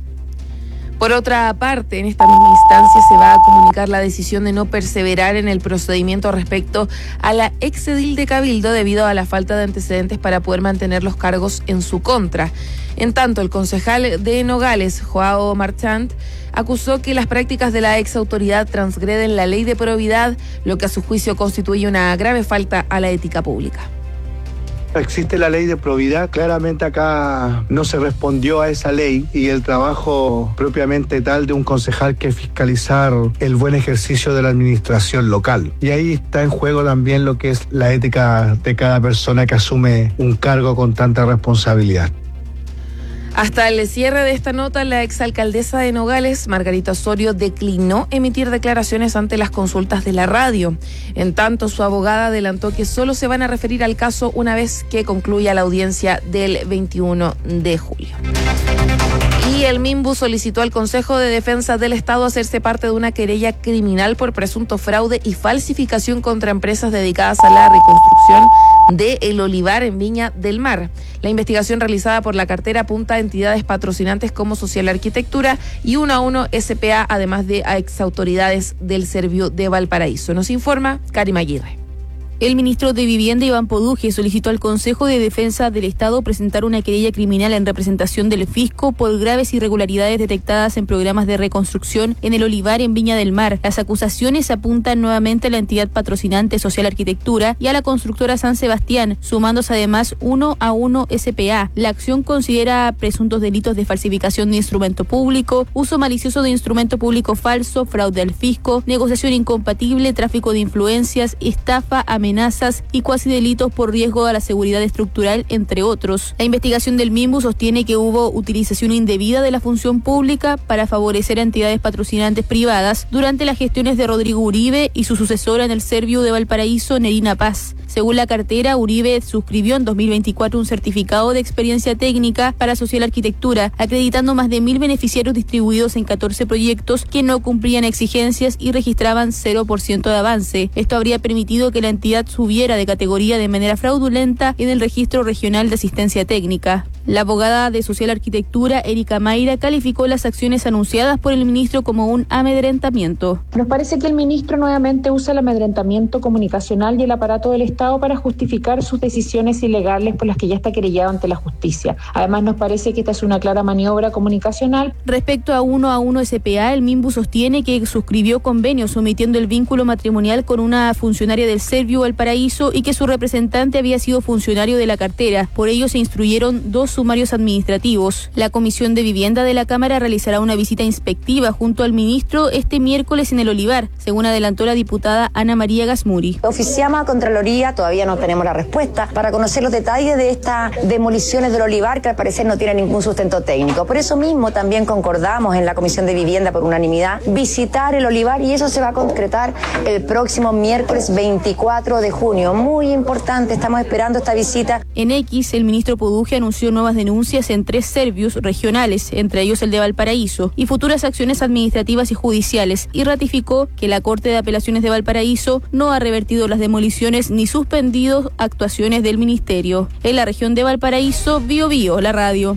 Por otra parte, en esta misma instancia se va a comunicar la decisión de no perseverar en el procedimiento respecto a la exedil de Cabildo debido a la falta de antecedentes para poder mantener los cargos en su contra. En tanto, el concejal de Nogales, Joao Marchant, acusó que las prácticas de la exautoridad transgreden la ley de probidad, lo que a su juicio constituye una grave falta a la ética pública. Existe la ley de probidad, claramente acá no se respondió a esa ley y el trabajo propiamente tal de un concejal que es fiscalizar el buen ejercicio de la administración local. Y ahí está en juego también lo que es la ética de cada persona que asume un cargo con tanta responsabilidad. Hasta el cierre de esta nota, la exalcaldesa de Nogales, Margarita Osorio, declinó emitir declaraciones ante las consultas de la radio. En tanto, su abogada adelantó que solo se van a referir al caso una vez que concluya la audiencia del veintiuno de julio. Y el MINBU solicitó al Consejo de Defensa del Estado hacerse parte de una querella criminal por presunto fraude y falsificación contra empresas dedicadas a la reconstrucción de El Olivar en Viña del Mar. La investigación realizada por la cartera apunta a entidades patrocinantes como Social Arquitectura y uno a uno S P A, además de a exautoridades del Servio de Valparaíso. Nos informa Karima Aguirre. El ministro de Vivienda, Iván Poduje, solicitó al Consejo de Defensa del Estado presentar una querella criminal en representación del fisco por graves irregularidades detectadas en programas de reconstrucción en El Olivar en Viña del Mar. Las acusaciones apuntan nuevamente a la entidad patrocinante Social Arquitectura y a la constructora San Sebastián, sumándose además uno a uno S P A. La acción considera presuntos delitos de falsificación de instrumento público, uso malicioso de instrumento público falso, fraude al fisco, negociación incompatible, tráfico de influencias, estafa, amenaza, amenazas y cuasi delitos por riesgo a la seguridad estructural, entre otros. La investigación del MINBU sostiene que hubo utilización indebida de la función pública para favorecer a entidades patrocinantes privadas durante las gestiones de Rodrigo Uribe y su sucesora en el Servio de Valparaíso, Nerina Paz. Según la cartera, Uribe suscribió en dos mil veinticuatro un certificado de experiencia técnica para Social Arquitectura, acreditando más de mil beneficiarios distribuidos en catorce proyectos que no cumplían exigencias y registraban cero por ciento de avance. Esto habría permitido que la entidad subiera de categoría de manera fraudulenta en el Registro Regional de Asistencia Técnica. La abogada de Social Arquitectura, Erika Mayra, calificó las acciones anunciadas por el ministro como un amedrentamiento. Nos parece que el ministro nuevamente usa el amedrentamiento comunicacional y el aparato del Estado para justificar sus decisiones ilegales por las que ya está querellado ante la justicia. Además, nos parece que esta es una clara maniobra comunicacional. Respecto a uno a uno S P A, el MINBU sostiene que suscribió convenios omitiendo el vínculo matrimonial con una funcionaria del Servio Valparaíso y que su representante había sido funcionario de la cartera. Por ello se instruyeron dos sumarios administrativos. La Comisión de Vivienda de la Cámara realizará una visita inspectiva junto al ministro este miércoles en El Olivar, según adelantó la diputada Ana María Gasmuri. Oficiamos a Contraloría, todavía no tenemos la respuesta, para conocer los detalles de estas demoliciones del Olivar que al parecer no tienen ningún sustento técnico. Por eso mismo también concordamos en la Comisión de Vivienda por unanimidad visitar El Olivar y eso se va a concretar el próximo miércoles veinticuatro de junio. Muy importante, estamos esperando esta visita. En X, el ministro Poduje anunció nuevas denuncias en tres servios regionales, entre ellos el de Valparaíso, y futuras acciones administrativas y judiciales, y ratificó que la Corte de Apelaciones de Valparaíso no ha revertido las demoliciones ni suspendido actuaciones del ministerio. En la región de Valparaíso, Bio Bio, la radio.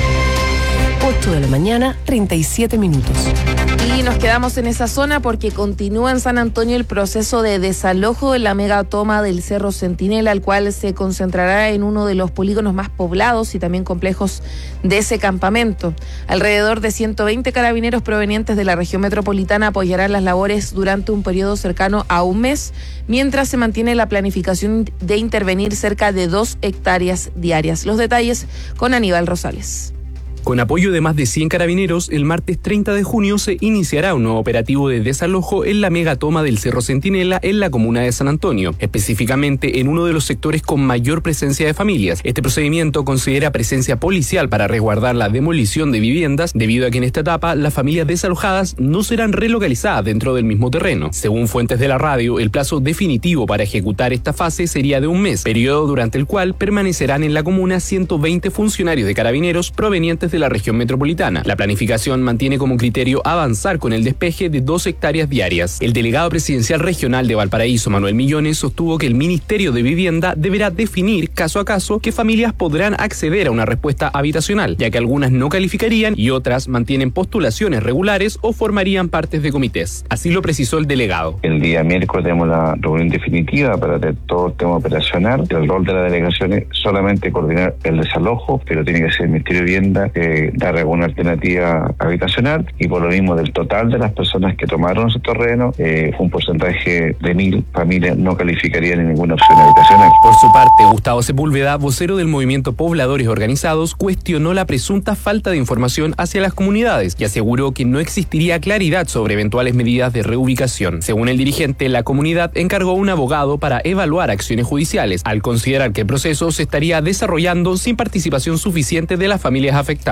ocho de la mañana, treinta y siete minutos. Y nos quedamos en esa zona porque continúa en San Antonio el proceso de desalojo de la megatoma del Cerro Centinela, el cual se concentrará en uno de los polígonos más poblados y también complejos de ese campamento. Alrededor de ciento veinte carabineros provenientes de la región metropolitana apoyarán las labores durante un periodo cercano a un mes, mientras se mantiene la planificación de intervenir cerca de dos hectáreas diarias. Los detalles con Aníbal Rosales. Con apoyo de más de cien carabineros, el martes treinta de junio se iniciará un nuevo operativo de desalojo en la megatoma del Cerro Centinela en la comuna de San Antonio, específicamente en uno de los sectores con mayor presencia de familias. Este procedimiento considera presencia policial para resguardar la demolición de viviendas, debido a que en esta etapa las familias desalojadas no serán relocalizadas dentro del mismo terreno. Según fuentes de la radio, el plazo definitivo para ejecutar esta fase sería de un mes, periodo durante el cual permanecerán en la comuna ciento veinte funcionarios de carabineros provenientes de la región metropolitana. La planificación mantiene como criterio avanzar con el despeje de dos hectáreas diarias. El delegado presidencial regional de Valparaíso, Manuel Millones, sostuvo que el Ministerio de Vivienda deberá definir caso a caso qué familias podrán acceder a una respuesta habitacional, ya que algunas no calificarían y otras mantienen postulaciones regulares o formarían partes de comités. Así lo precisó el delegado. El día miércoles tenemos la reunión definitiva para tener todo el tema operacional. El rol de la delegación es solamente coordinar el desalojo, pero tiene que ser el Ministerio de Vivienda eh, dar alguna alternativa habitacional, y por lo mismo del total de las personas que tomaron ese terreno, eh, fue un porcentaje de mil familias no calificarían en ninguna opción habitacional. Por su parte, Gustavo Sepúlveda, vocero del movimiento Pobladores Organizados, cuestionó la presunta falta de información hacia las comunidades y aseguró que no existiría claridad sobre eventuales medidas de reubicación. Según el dirigente, la comunidad encargó un abogado para evaluar acciones judiciales, al considerar que el proceso se estaría desarrollando sin participación suficiente de las familias afectadas.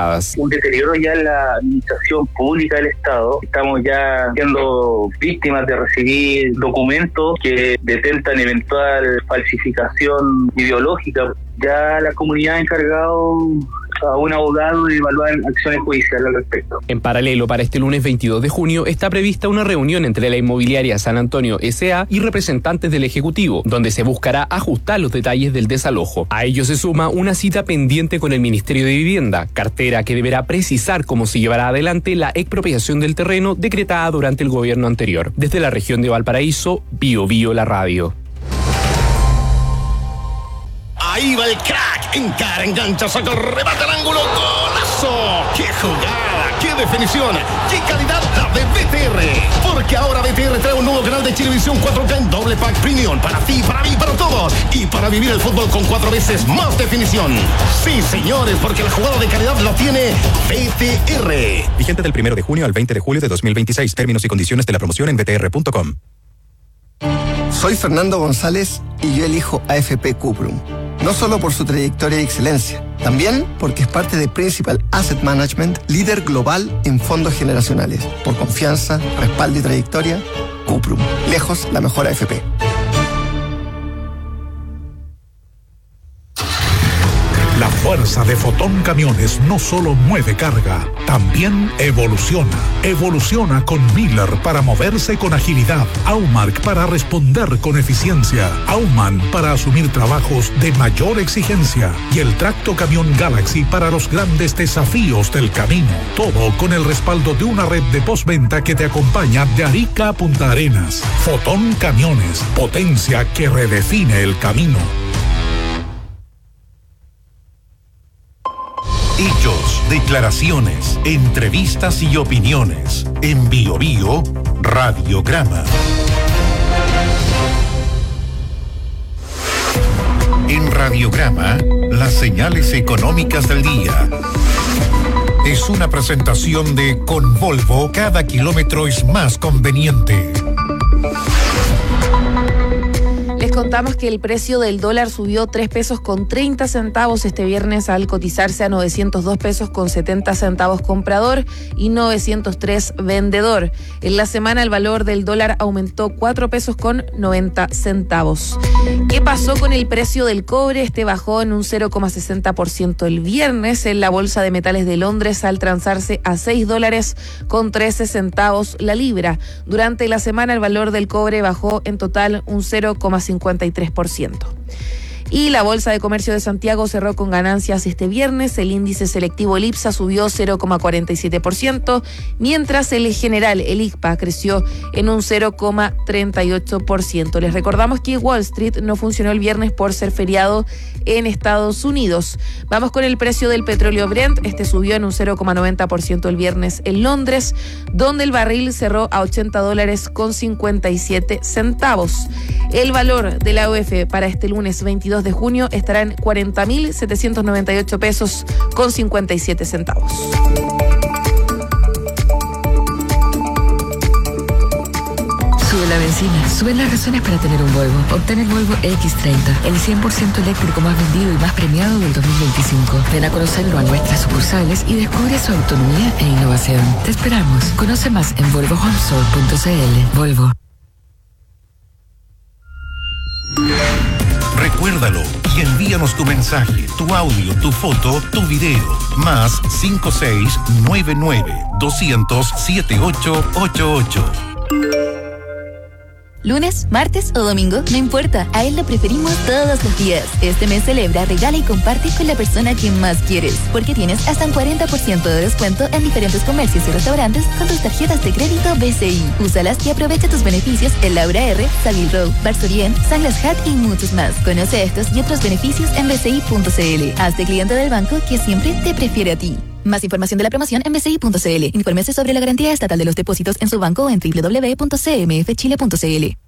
destacadas. Un deterioro ya en la administración pública del Estado. Estamos ya siendo víctimas de recibir documentos que detentan eventual falsificación ideológica. Ya la comunidad ha encargado a un abogado de evaluar acciones judiciales al respecto. En paralelo, para este lunes veintidós de junio está prevista una reunión entre la inmobiliaria San Antonio S A y representantes del Ejecutivo, donde se buscará ajustar los detalles del desalojo. A ello se suma una cita pendiente con el Ministerio de Vivienda, cartera que deberá precisar cómo se llevará adelante la expropiación del terreno decretada durante el gobierno anterior. Desde la región de Valparaíso, Bio Bio la radio. Ahí va el crack, encara, engancha, saca, remata al ángulo, golazo. ¡Qué jugada! ¡Qué definición! ¡Qué calidad la de B T R! Porque ahora B T R trae un nuevo canal de Chilevisión cuatro K en doble pack premium para ti, para mí, para todos. Y para vivir el fútbol con cuatro veces más definición. Sí, señores, porque la jugada de calidad la tiene B T R. Vigente del primero de junio al veinte de julio de dos mil veintiséis. Términos y condiciones de la promoción en b t r punto com. Soy Fernando González y yo elijo A F P Cuprum. No solo por su trayectoria y excelencia, también porque es parte de Principal Asset Management, líder global en fondos generacionales. Por confianza, respaldo y trayectoria, Cuprum. Lejos la mejor A F P. La fuerza de Fotón Camiones no solo mueve carga, también evoluciona. Evoluciona con Miller para moverse con agilidad, Aumark para responder con eficiencia, Auman para asumir trabajos de mayor exigencia y el Tracto Camión Galaxy para los grandes desafíos del camino. Todo con el respaldo de una red de postventa que te acompaña de Arica a Punta Arenas. Fotón Camiones, potencia que redefine el camino. Hechos, declaraciones, entrevistas y opiniones. En Bio Bio, Radiograma. En Radiograma, las señales económicas del día. Es una presentación de Con Volvo, cada kilómetro es más conveniente. Les contamos que el precio del dólar subió tres pesos con treinta centavos este viernes al cotizarse a novecientos dos pesos con setenta centavos comprador y novecientos tres vendedor. En la semana el valor del dólar aumentó cuatro pesos con noventa centavos. ¿Qué pasó con el precio del cobre? Este bajó en un cero coma sesenta por ciento el viernes en la Bolsa de Metales de Londres al transarse a seis dólares con trece centavos la libra. Durante la semana el valor del cobre bajó en total un cero coma cincuenta y tres por ciento. Y la Bolsa de Comercio de Santiago cerró con ganancias este viernes. El índice selectivo el IPSA subió cero coma cuarenta y siete por ciento, mientras el general, el I C P A, creció en un cero coma treinta y ocho por ciento. Les recordamos que Wall Street no funcionó el viernes por ser feriado en Estados Unidos. Vamos con el precio del petróleo Brent. Este subió en un cero coma noventa por ciento el viernes en Londres, donde el barril cerró a ochenta dólares con cincuenta y siete centavos. El valor de la U F para este lunes veintidós de junio estará en cuarenta mil setecientos noventa y ocho pesos con cincuenta y siete centavos. Sube la benzina, suben las razones para tener un Volvo. Obtén el Volvo X treinta, el cien por ciento eléctrico más vendido y más premiado del dos mil veinticinco. Ven a conocerlo a nuestras sucursales y descubre su autonomía e innovación. Te esperamos. Conoce más en volvo home store punto c l. Volvo. Recuérdalo y envíanos tu mensaje, tu audio, tu foto, tu video. Más cinco seis nueve nueve dos cero cero siete ocho ocho ocho. Lunes, martes o domingo, no importa, a él lo preferimos todos los días. Este mes celebra, regala y comparte con la persona que más quieres, porque tienes hasta un cuarenta por ciento de descuento en diferentes comercios y restaurantes con tus tarjetas de crédito B C I. Úsalas y aprovecha tus beneficios en Laura R, Savile Row, Barsorién, Sanglas Hat y muchos más. Conoce estos y otros beneficios en b c i punto c l. Hazte cliente del banco que siempre te prefiere a ti. Más información de la promoción en b c i punto c l. Infórmese sobre la garantía estatal de los depósitos en su banco en doble u doble u doble u punto c m f chile punto c l.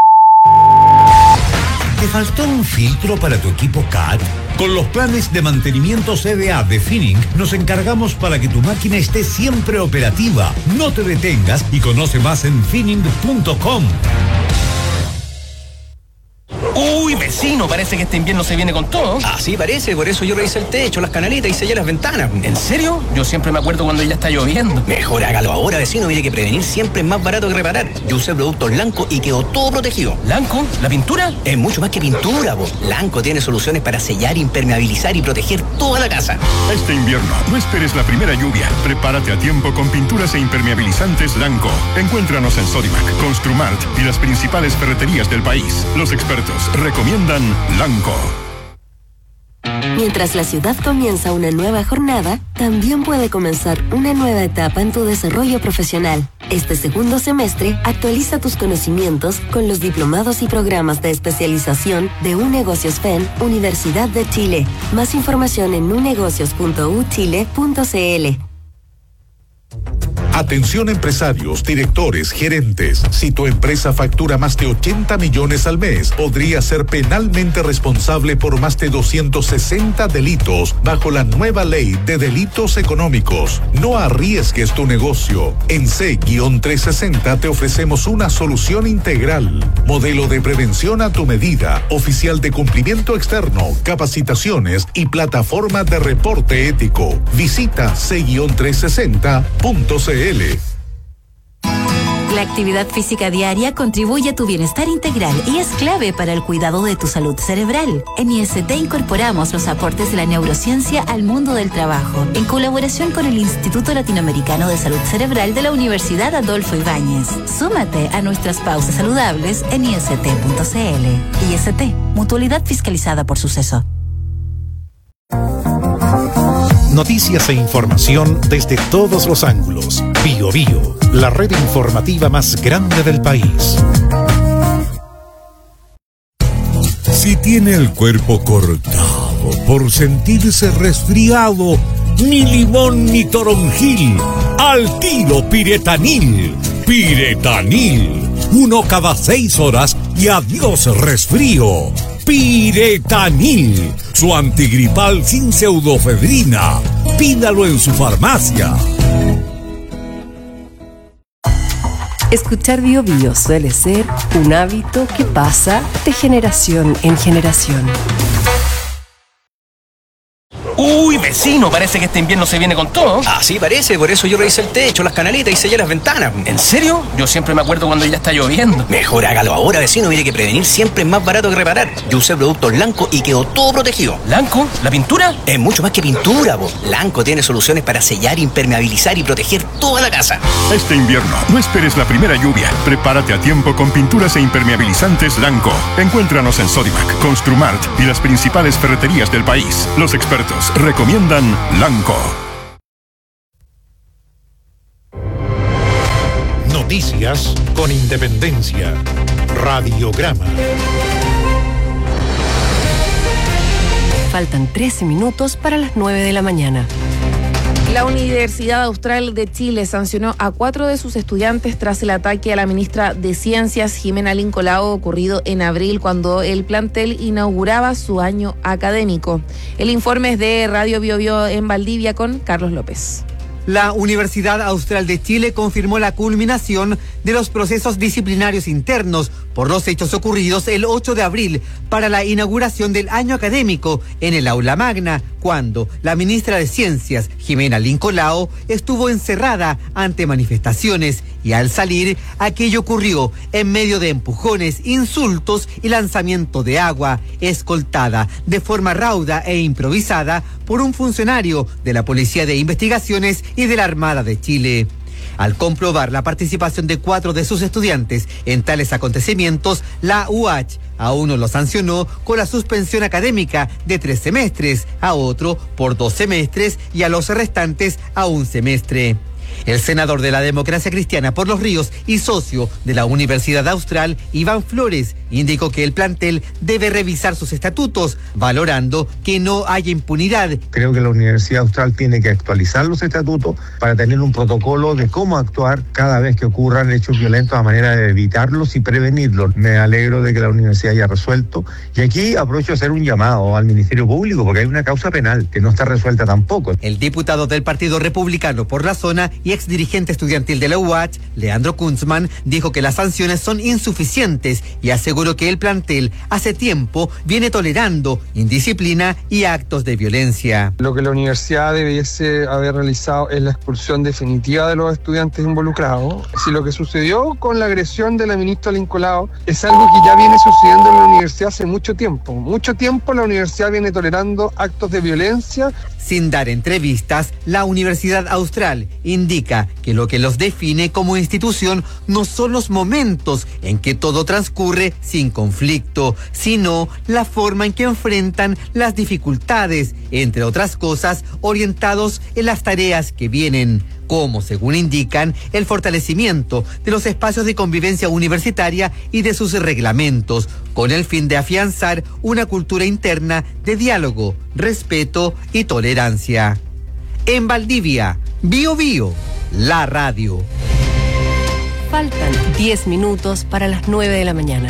¿Te faltó un filtro para tu equipo C A T? Con los planes de mantenimiento C D A de Finning nos encargamos para que tu máquina esté siempre operativa. No te detengas y conoce más en finning punto com. Uy, vecino, parece que este invierno se viene con todo. Así parece, por eso yo revisé el techo, las canaletas y sellé las ventanas. ¿En serio? Yo siempre me acuerdo cuando ya está lloviendo. Mejor hágalo ahora, vecino. Mire que prevenir siempre es más barato que reparar. Yo usé productos Lanco y quedó todo protegido. ¿Lanco? ¿La pintura? Es mucho más que pintura, vos. Lanco tiene soluciones para sellar, impermeabilizar y proteger toda la casa. Este invierno, no esperes la primera lluvia. Prepárate a tiempo con pinturas e impermeabilizantes Lanco. Encuéntranos en Sodimac, Construmart y las principales ferreterías del país. Los expertos recomiendan Lanco. Mientras la ciudad comienza una nueva jornada, también puede comenzar una nueva etapa en tu desarrollo profesional. Este segundo semestre, actualiza tus conocimientos con los diplomados y programas de especialización de UNegocios F E N, Universidad de Chile. Más información en unegocios punto u chile punto c l. Atención empresarios, directores, gerentes. Si tu empresa factura más de ochenta millones al mes, podría ser penalmente responsable por más de doscientos sesenta delitos bajo la nueva ley de delitos económicos. No arriesgues tu negocio. En C trescientos sesenta te ofrecemos una solución integral. Modelo de prevención a tu medida, oficial de cumplimiento externo, capacitaciones y plataforma de reporte ético. Visita C trescientos sesenta punto c l. La actividad física diaria contribuye a tu bienestar integral y es clave para el cuidado de tu salud cerebral. En I S T incorporamos los aportes de la neurociencia al mundo del trabajo, en colaboración con el Instituto Latinoamericano de Salud Cerebral de la Universidad Adolfo Ibáñez. Súmate a nuestras pausas saludables en i s t punto c l. I S T, mutualidad fiscalizada por Suceso. Noticias e información desde todos los ángulos. Bio Bio, la red informativa más grande del país. Si tiene el cuerpo cortado por sentirse resfriado, ni limón ni toronjil, al tiro Piretanil. Piretanil, uno cada seis horas y adiós resfrío. Piretanil, su antigripal sin pseudofedrina. Pídalo en su farmacia. Escuchar Bio Bio suele ser un hábito que pasa de generación en generación. Uy, vecino, parece que este invierno se viene con todo. Así parece, por eso yo revisé el techo, las canaletas y sellé las ventanas. ¿En serio? Yo siempre me acuerdo cuando ya está lloviendo. Mejor hágalo ahora, vecino. Mire que prevenir siempre es más barato que reparar. Yo usé productos Lanco y quedó todo protegido. ¿Lanco? ¿La pintura? Es mucho más que pintura, vos. Lanco tiene soluciones para sellar, impermeabilizar y proteger toda la casa. Este invierno, no esperes la primera lluvia. Prepárate a tiempo con pinturas e impermeabilizantes Lanco. Encuéntranos en Sodimac, Construmart y las principales ferreterías del país. Los expertos recomiendan Lanco. Noticias con independencia. Radiograma. Faltan trece minutos para las nueve de la mañana. La Universidad Austral de Chile sancionó a cuatro de sus estudiantes tras el ataque a la ministra de Ciencias, Jimena Lincolao, ocurrido en abril cuando el plantel inauguraba su año académico. El informe es de Radio Bio Bio en Valdivia con Carlos López. La Universidad Austral de Chile confirmó la culminación de los procesos disciplinarios internos por los hechos ocurridos el ocho de abril para la inauguración del año académico en el aula magna, cuando la ministra de Ciencias, Jimena Lincolao, estuvo encerrada ante manifestaciones y al salir, aquello ocurrió en medio de empujones, insultos y lanzamiento de agua, escoltada de forma rauda e improvisada por un funcionario de la Policía de Investigaciones y de la Armada de Chile. Al comprobar la participación de cuatro de sus estudiantes en tales acontecimientos, la U H a uno lo sancionó con la suspensión académica de tres semestres, a otro por dos semestres y a los restantes a un semestre. El senador de la Democracia Cristiana por Los Ríos y socio de la Universidad Austral, Iván Flores, indicó que el plantel debe revisar sus estatutos, valorando que no haya impunidad. Creo que la Universidad Austral tiene que actualizar los estatutos para tener un protocolo de cómo actuar cada vez que ocurran hechos violentos a manera de evitarlos y prevenirlos. Me alegro de que la universidad haya resuelto. Y aquí aprovecho de hacer un llamado al Ministerio Público porque hay una causa penal que no está resuelta tampoco. El diputado del Partido Republicano por la zona y ex dirigente estudiantil de la U H, Leandro Kunzman, dijo que las sanciones son insuficientes y aseguró aseguró que el plantel hace tiempo viene tolerando indisciplina y actos de violencia. Lo que la universidad debiese haber realizado es la expulsión definitiva de los estudiantes involucrados. Si lo que sucedió con la agresión de la ministra Lincolao es algo que ya viene sucediendo en la universidad hace mucho tiempo. Mucho tiempo la universidad viene tolerando actos de violencia. Sin dar entrevistas, la Universidad Austral indica que lo que los define como institución no son los momentos en que todo transcurre sin conflicto, sino la forma en que enfrentan las dificultades, entre otras cosas, orientados en las tareas que vienen, como, según indican, el fortalecimiento de los espacios de convivencia universitaria y de sus reglamentos, con el fin de afianzar una cultura interna de diálogo, respeto y tolerancia. En Valdivia, Bio Bio, la radio. Faltan diez minutos para las nueve de la mañana.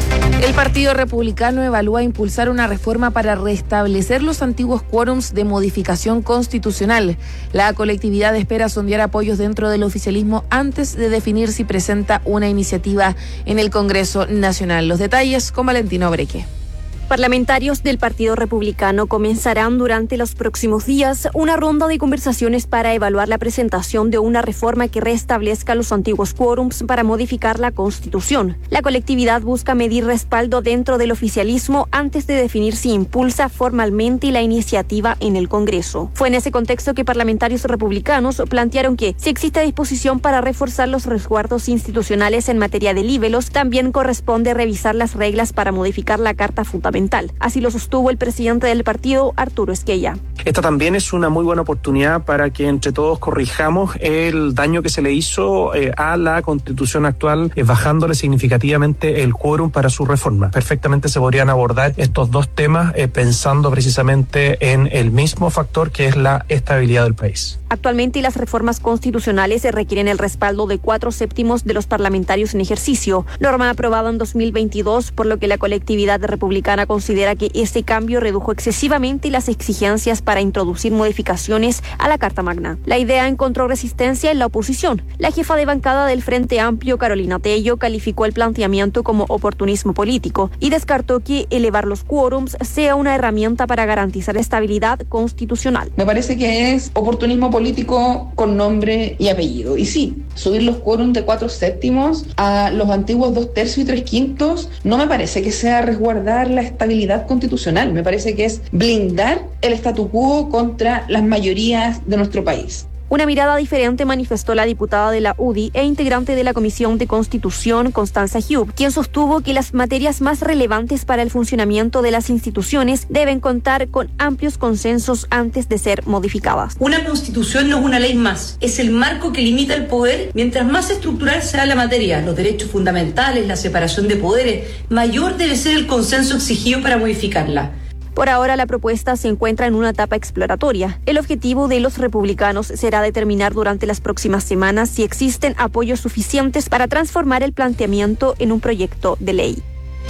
El Partido Republicano evalúa impulsar una reforma para restablecer los antiguos quórums de modificación constitucional. La colectividad espera sondear apoyos dentro del oficialismo antes de definir si presenta una iniciativa en el Congreso Nacional. Los detalles con Valentino Breque. Parlamentarios del Partido Republicano comenzarán durante los próximos días una ronda de conversaciones para evaluar la presentación de una reforma que restablezca los antiguos quórums para modificar la Constitución. La colectividad busca medir respaldo dentro del oficialismo antes de definir si impulsa formalmente la iniciativa en el Congreso. Fue en ese contexto que parlamentarios republicanos plantearon que, si existe disposición para reforzar los resguardos institucionales en materia de libelos, también corresponde revisar las reglas para modificar la Carta Fundamental. Así lo sostuvo el presidente del partido, Arturo Esquella. Esta también es una muy buena oportunidad para que entre todos corrijamos el daño que se le hizo eh, a la Constitución actual, eh, bajándole significativamente el quórum para su reforma. Perfectamente se podrían abordar estos dos temas eh, pensando precisamente en el mismo factor que es la estabilidad del país. Actualmente las reformas constitucionales requieren el respaldo de cuatro séptimos de los parlamentarios en ejercicio, norma aprobada en dos mil veintidós, por lo que la colectividad republicana considera que este cambio redujo excesivamente las exigencias para introducir modificaciones a la Carta Magna. La idea encontró resistencia en la oposición. La jefa de bancada del Frente Amplio, Carolina Tello, calificó el planteamiento como oportunismo político y descartó que elevar los quórums sea una herramienta para garantizar estabilidad constitucional. Me parece que es oportunismo político con nombre y apellido. Y sí, subir los quórums de cuatro séptimos a los antiguos dos tercios y tres quintos no me parece que sea resguardar la estabilidad constitucional. Me parece que es blindar el statu quo contra las mayorías de nuestro país. Una mirada diferente manifestó la diputada de la U D I e integrante de la Comisión de Constitución, Constanza Hube, quien sostuvo que las materias más relevantes para el funcionamiento de las instituciones deben contar con amplios consensos antes de ser modificadas. Una constitución no es una ley más, es el marco que limita el poder. Mientras más estructural sea la materia, los derechos fundamentales, la separación de poderes, mayor debe ser el consenso exigido para modificarla. Por ahora, la propuesta se encuentra en una etapa exploratoria. El objetivo de los republicanos será determinar durante las próximas semanas si existen apoyos suficientes para transformar el planteamiento en un proyecto de ley.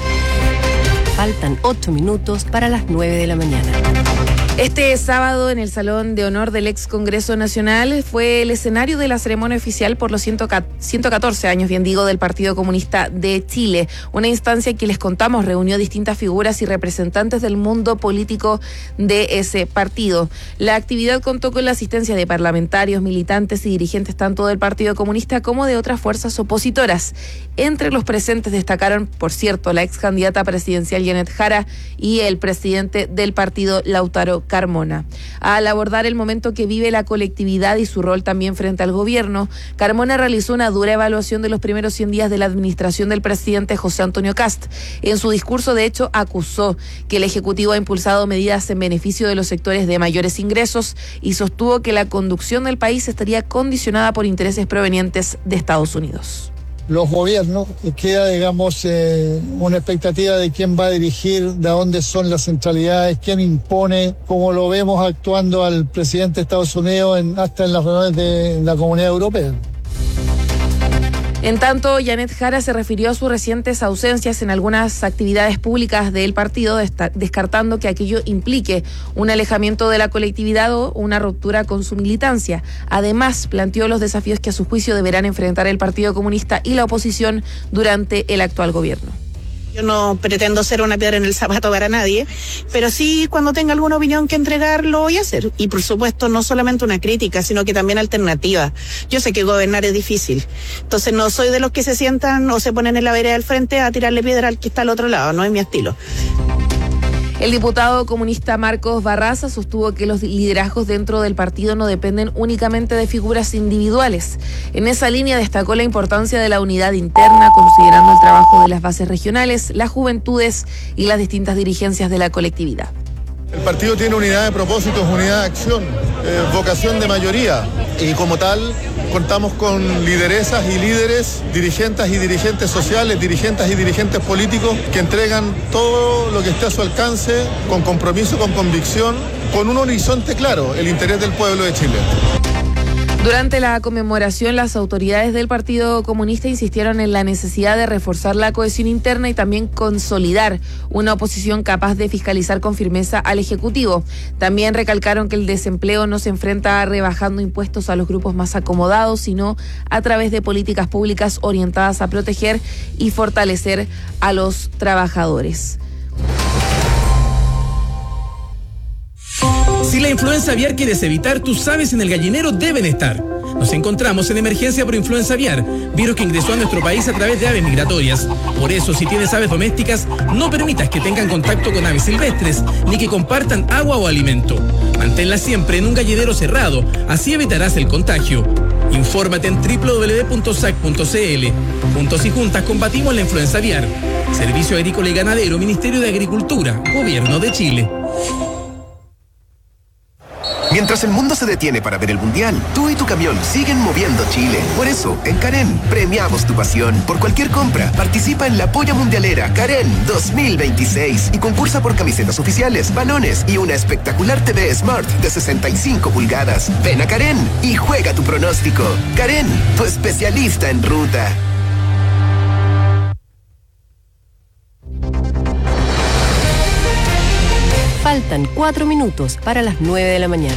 Faltan ocho minutos para las nueve de la mañana. Este sábado, en el Salón de Honor del Ex Congreso Nacional, fue el escenario de la ceremonia oficial por los ciento catorce años, bien digo, del Partido Comunista de Chile. Una instancia que les contamos reunió distintas figuras y representantes del mundo político de ese partido. La actividad contó con la asistencia de parlamentarios, militantes y dirigentes tanto del Partido Comunista como de otras fuerzas opositoras. Entre los presentes destacaron, por cierto, la ex candidata presidencial Janet Jara y el presidente del partido, Lautaro Carmona. Al abordar el momento que vive la colectividad y su rol también frente al gobierno, Carmona realizó una dura evaluación de los primeros cien días de la administración del presidente José Antonio Kast. En su discurso, de hecho, acusó que el Ejecutivo ha impulsado medidas en beneficio de los sectores de mayores ingresos y sostuvo que la conducción del país estaría condicionada por intereses provenientes de Estados Unidos. Los gobiernos, queda, digamos, eh, una expectativa de quién va a dirigir, de dónde son las centralidades, quién impone, como lo vemos actuando al presidente de Estados Unidos en, hasta en las reuniones de la Comunidad Europea. En tanto, Janet Jara se refirió a sus recientes ausencias en algunas actividades públicas del partido, descartando que aquello implique un alejamiento de la colectividad o una ruptura con su militancia. Además, planteó los desafíos que a su juicio deberán enfrentar el Partido Comunista y la oposición durante el actual gobierno. Yo no pretendo ser una piedra en el zapato para nadie, pero sí cuando tenga alguna opinión que entregar lo voy a hacer. Y por supuesto no solamente una crítica, sino que también alternativa. Yo sé que gobernar es difícil, entonces no soy de los que se sientan o se ponen en la vereda del frente a tirarle piedra al que está al otro lado, no es mi estilo. El diputado comunista Marcos Barraza sostuvo que los liderazgos dentro del partido no dependen únicamente de figuras individuales. En esa línea destacó la importancia de la unidad interna, considerando el trabajo de las bases regionales, las juventudes y las distintas dirigencias de la colectividad. El partido tiene unidad de propósitos, unidad de acción, eh, vocación de mayoría, y como tal contamos con lideresas y líderes, dirigentes y dirigentes sociales, dirigentes y dirigentes políticos que entregan todo lo que esté a su alcance, con compromiso, con convicción, con un horizonte claro, el interés del pueblo de Chile. Durante la conmemoración, las autoridades del Partido Comunista insistieron en la necesidad de reforzar la cohesión interna y también consolidar una oposición capaz de fiscalizar con firmeza al Ejecutivo. También recalcaron que el desempleo no se enfrenta rebajando impuestos a los grupos más acomodados, sino a través de políticas públicas orientadas a proteger y fortalecer a los trabajadores. Si la influenza aviar quieres evitar, tus aves en el gallinero deben estar. Nos encontramos en emergencia por influenza aviar, virus que ingresó a nuestro país a través de aves migratorias. Por eso, si tienes aves domésticas, no permitas que tengan contacto con aves silvestres, ni que compartan agua o alimento. Manténlas siempre en un gallinero cerrado, así evitarás el contagio. Infórmate en doble u doble u doble u punto s a c punto c l. Juntos y juntas combatimos la influenza aviar. Servicio Agrícola y Ganadero, Ministerio de Agricultura, Gobierno de Chile. Mientras el mundo se detiene para ver el Mundial, tú y tu camión siguen moviendo Chile. Por eso, en Karen, premiamos tu pasión. Por cualquier compra, participa en la Polla Mundialera Karen dos mil veintiséis y concursa por camisetas oficiales, balones y una espectacular T V Smart de sesenta y cinco pulgadas. Ven a Karen y juega tu pronóstico. Karen, tu especialista en ruta. Faltan cuatro minutos para las nueve de la mañana.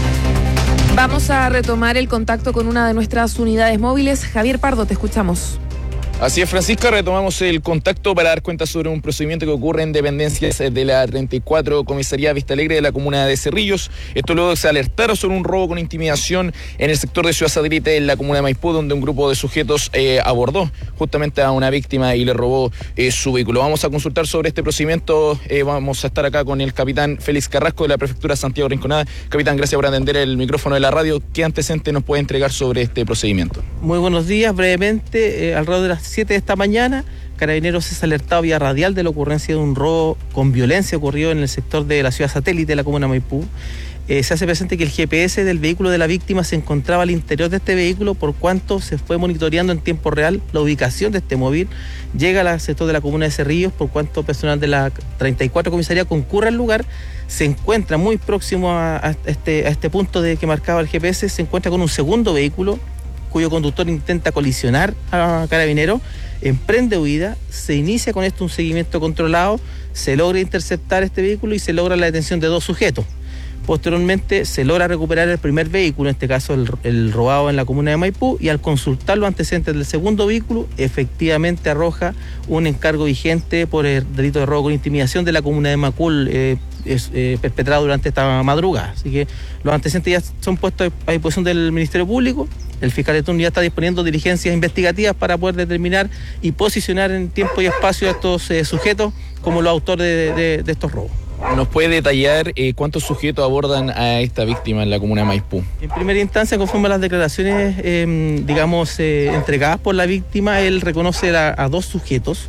Vamos a retomar el contacto con una de nuestras unidades móviles. Javier Pardo, te escuchamos. Así es, Francisca, retomamos el contacto para dar cuenta sobre un procedimiento que ocurre en dependencias de la treinta y cuatro Comisaría Vista Alegre de la comuna de Cerrillos. Esto luego de que se alertaron sobre un robo con intimidación en el sector de Ciudad Satélite en la comuna de Maipú, donde un grupo de sujetos eh, abordó justamente a una víctima y le robó eh, su vehículo. Vamos a consultar sobre este procedimiento. Eh, vamos a estar acá con el capitán Félix Carrasco de la Prefectura Santiago Rinconada. Capitán, gracias por atender el micrófono de la radio. ¿Qué antecedente nos puede entregar sobre este procedimiento? Muy buenos días. Brevemente, eh, alrededor de las siete de esta mañana, Carabineros es alertado vía radial de la ocurrencia de un robo con violencia ocurrido en el sector de la Ciudad Satélite de la comuna de Maipú. Eh, se hace presente que el G P S del vehículo de la víctima se encontraba al interior de este vehículo, por cuanto se fue monitoreando en tiempo real la ubicación de este móvil. Llega al sector de la comuna de Cerrillos, por cuanto personal de la treinta y cuatro Comisaría concurre al lugar. Se encuentra muy próximo a, a, este, a este punto de que marcaba el G P S, se encuentra con un segundo vehículo cuyo conductor intenta colisionar a Carabineros, emprende huida, se inicia con esto un seguimiento controlado, se logra interceptar este vehículo y se logra la detención de dos sujetos. Posteriormente se logra recuperar el primer vehículo, en este caso el, el robado en la comuna de Maipú, y al consultar los antecedentes del segundo vehículo, efectivamente arroja un encargo vigente por el delito de robo con intimidación de la comuna de Macul, eh, es, eh, perpetrado durante esta madrugada. Así que los antecedentes ya son puestos a disposición del Ministerio Público. El fiscal de turno ya está disponiendo diligencias investigativas para poder determinar y posicionar en tiempo y espacio a estos eh, sujetos como los autores de, de, de estos robos. ¿Nos puede detallar eh, cuántos sujetos abordan a esta víctima en la comuna de Maipú? En primera instancia, conforme a las declaraciones, eh, digamos, eh, entregadas por la víctima, él reconoce a, a dos sujetos.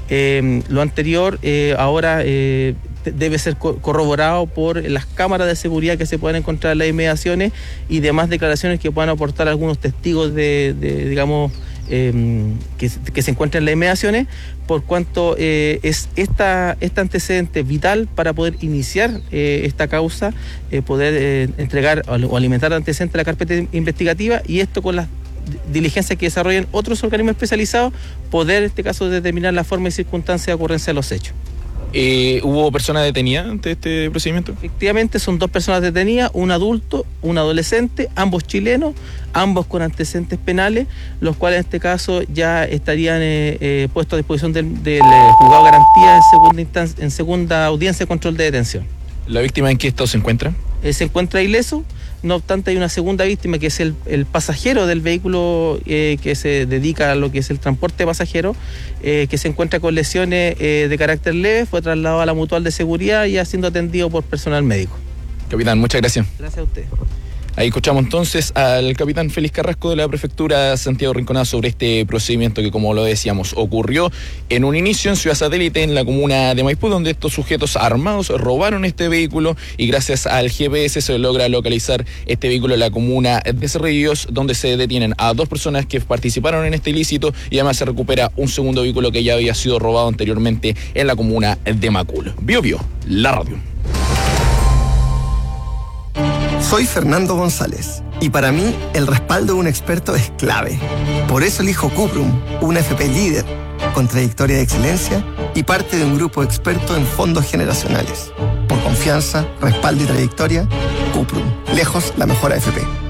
Eh, lo anterior eh, ahora eh, debe ser co- corroborado por las cámaras de seguridad que se puedan encontrar en las inmediaciones y demás declaraciones que puedan aportar algunos testigos de, de digamos, eh, que, que se encuentran en las inmediaciones, por cuanto eh, es esta, este antecedente vital para poder iniciar eh, esta causa, eh, poder eh, entregar o alimentar antecedentes a la carpeta investigativa, y esto con las diligencias que desarrollan otros organismos especializados, poder en este caso determinar la forma y circunstancia de ocurrencia de los hechos. Eh, ¿Hubo personas detenidas ante este procedimiento? Efectivamente, son dos personas detenidas, un adulto, un adolescente, ambos chilenos, ambos con antecedentes penales, los cuales en este caso ya estarían eh, eh, puestos a disposición del, del eh, juzgado de garantía en segunda instancia, en segunda audiencia de control de detención. ¿La víctima en qué estado se encuentra? Eh, se encuentra ileso. No obstante, hay una segunda víctima que es el, el pasajero del vehículo eh, que se dedica a lo que es el transporte de pasajeros, eh, que se encuentra con lesiones eh, de carácter leve, fue trasladado a la mutual de seguridad y ya siendo atendido por personal médico. Capitán, muchas gracias. Gracias a usted. Ahí escuchamos entonces al capitán Félix Carrasco de la Prefectura Santiago Rinconada sobre este procedimiento que, como lo decíamos, ocurrió en un inicio en Ciudad Satélite, en la comuna de Maipú, donde estos sujetos armados robaron este vehículo y gracias al G P S se logra localizar este vehículo en la comuna de Cerrillos, donde se detienen a dos personas que participaron en este ilícito y además se recupera un segundo vehículo que ya había sido robado anteriormente en la comuna de Macul. Bio Bio, la radio. Soy Fernando González y para mí el respaldo de un experto es clave. Por eso elijo Cuprum, una F P líder, con trayectoria de excelencia y parte de un grupo experto en fondos generacionales. Por confianza, respaldo y trayectoria, Cuprum, lejos la mejor A F P.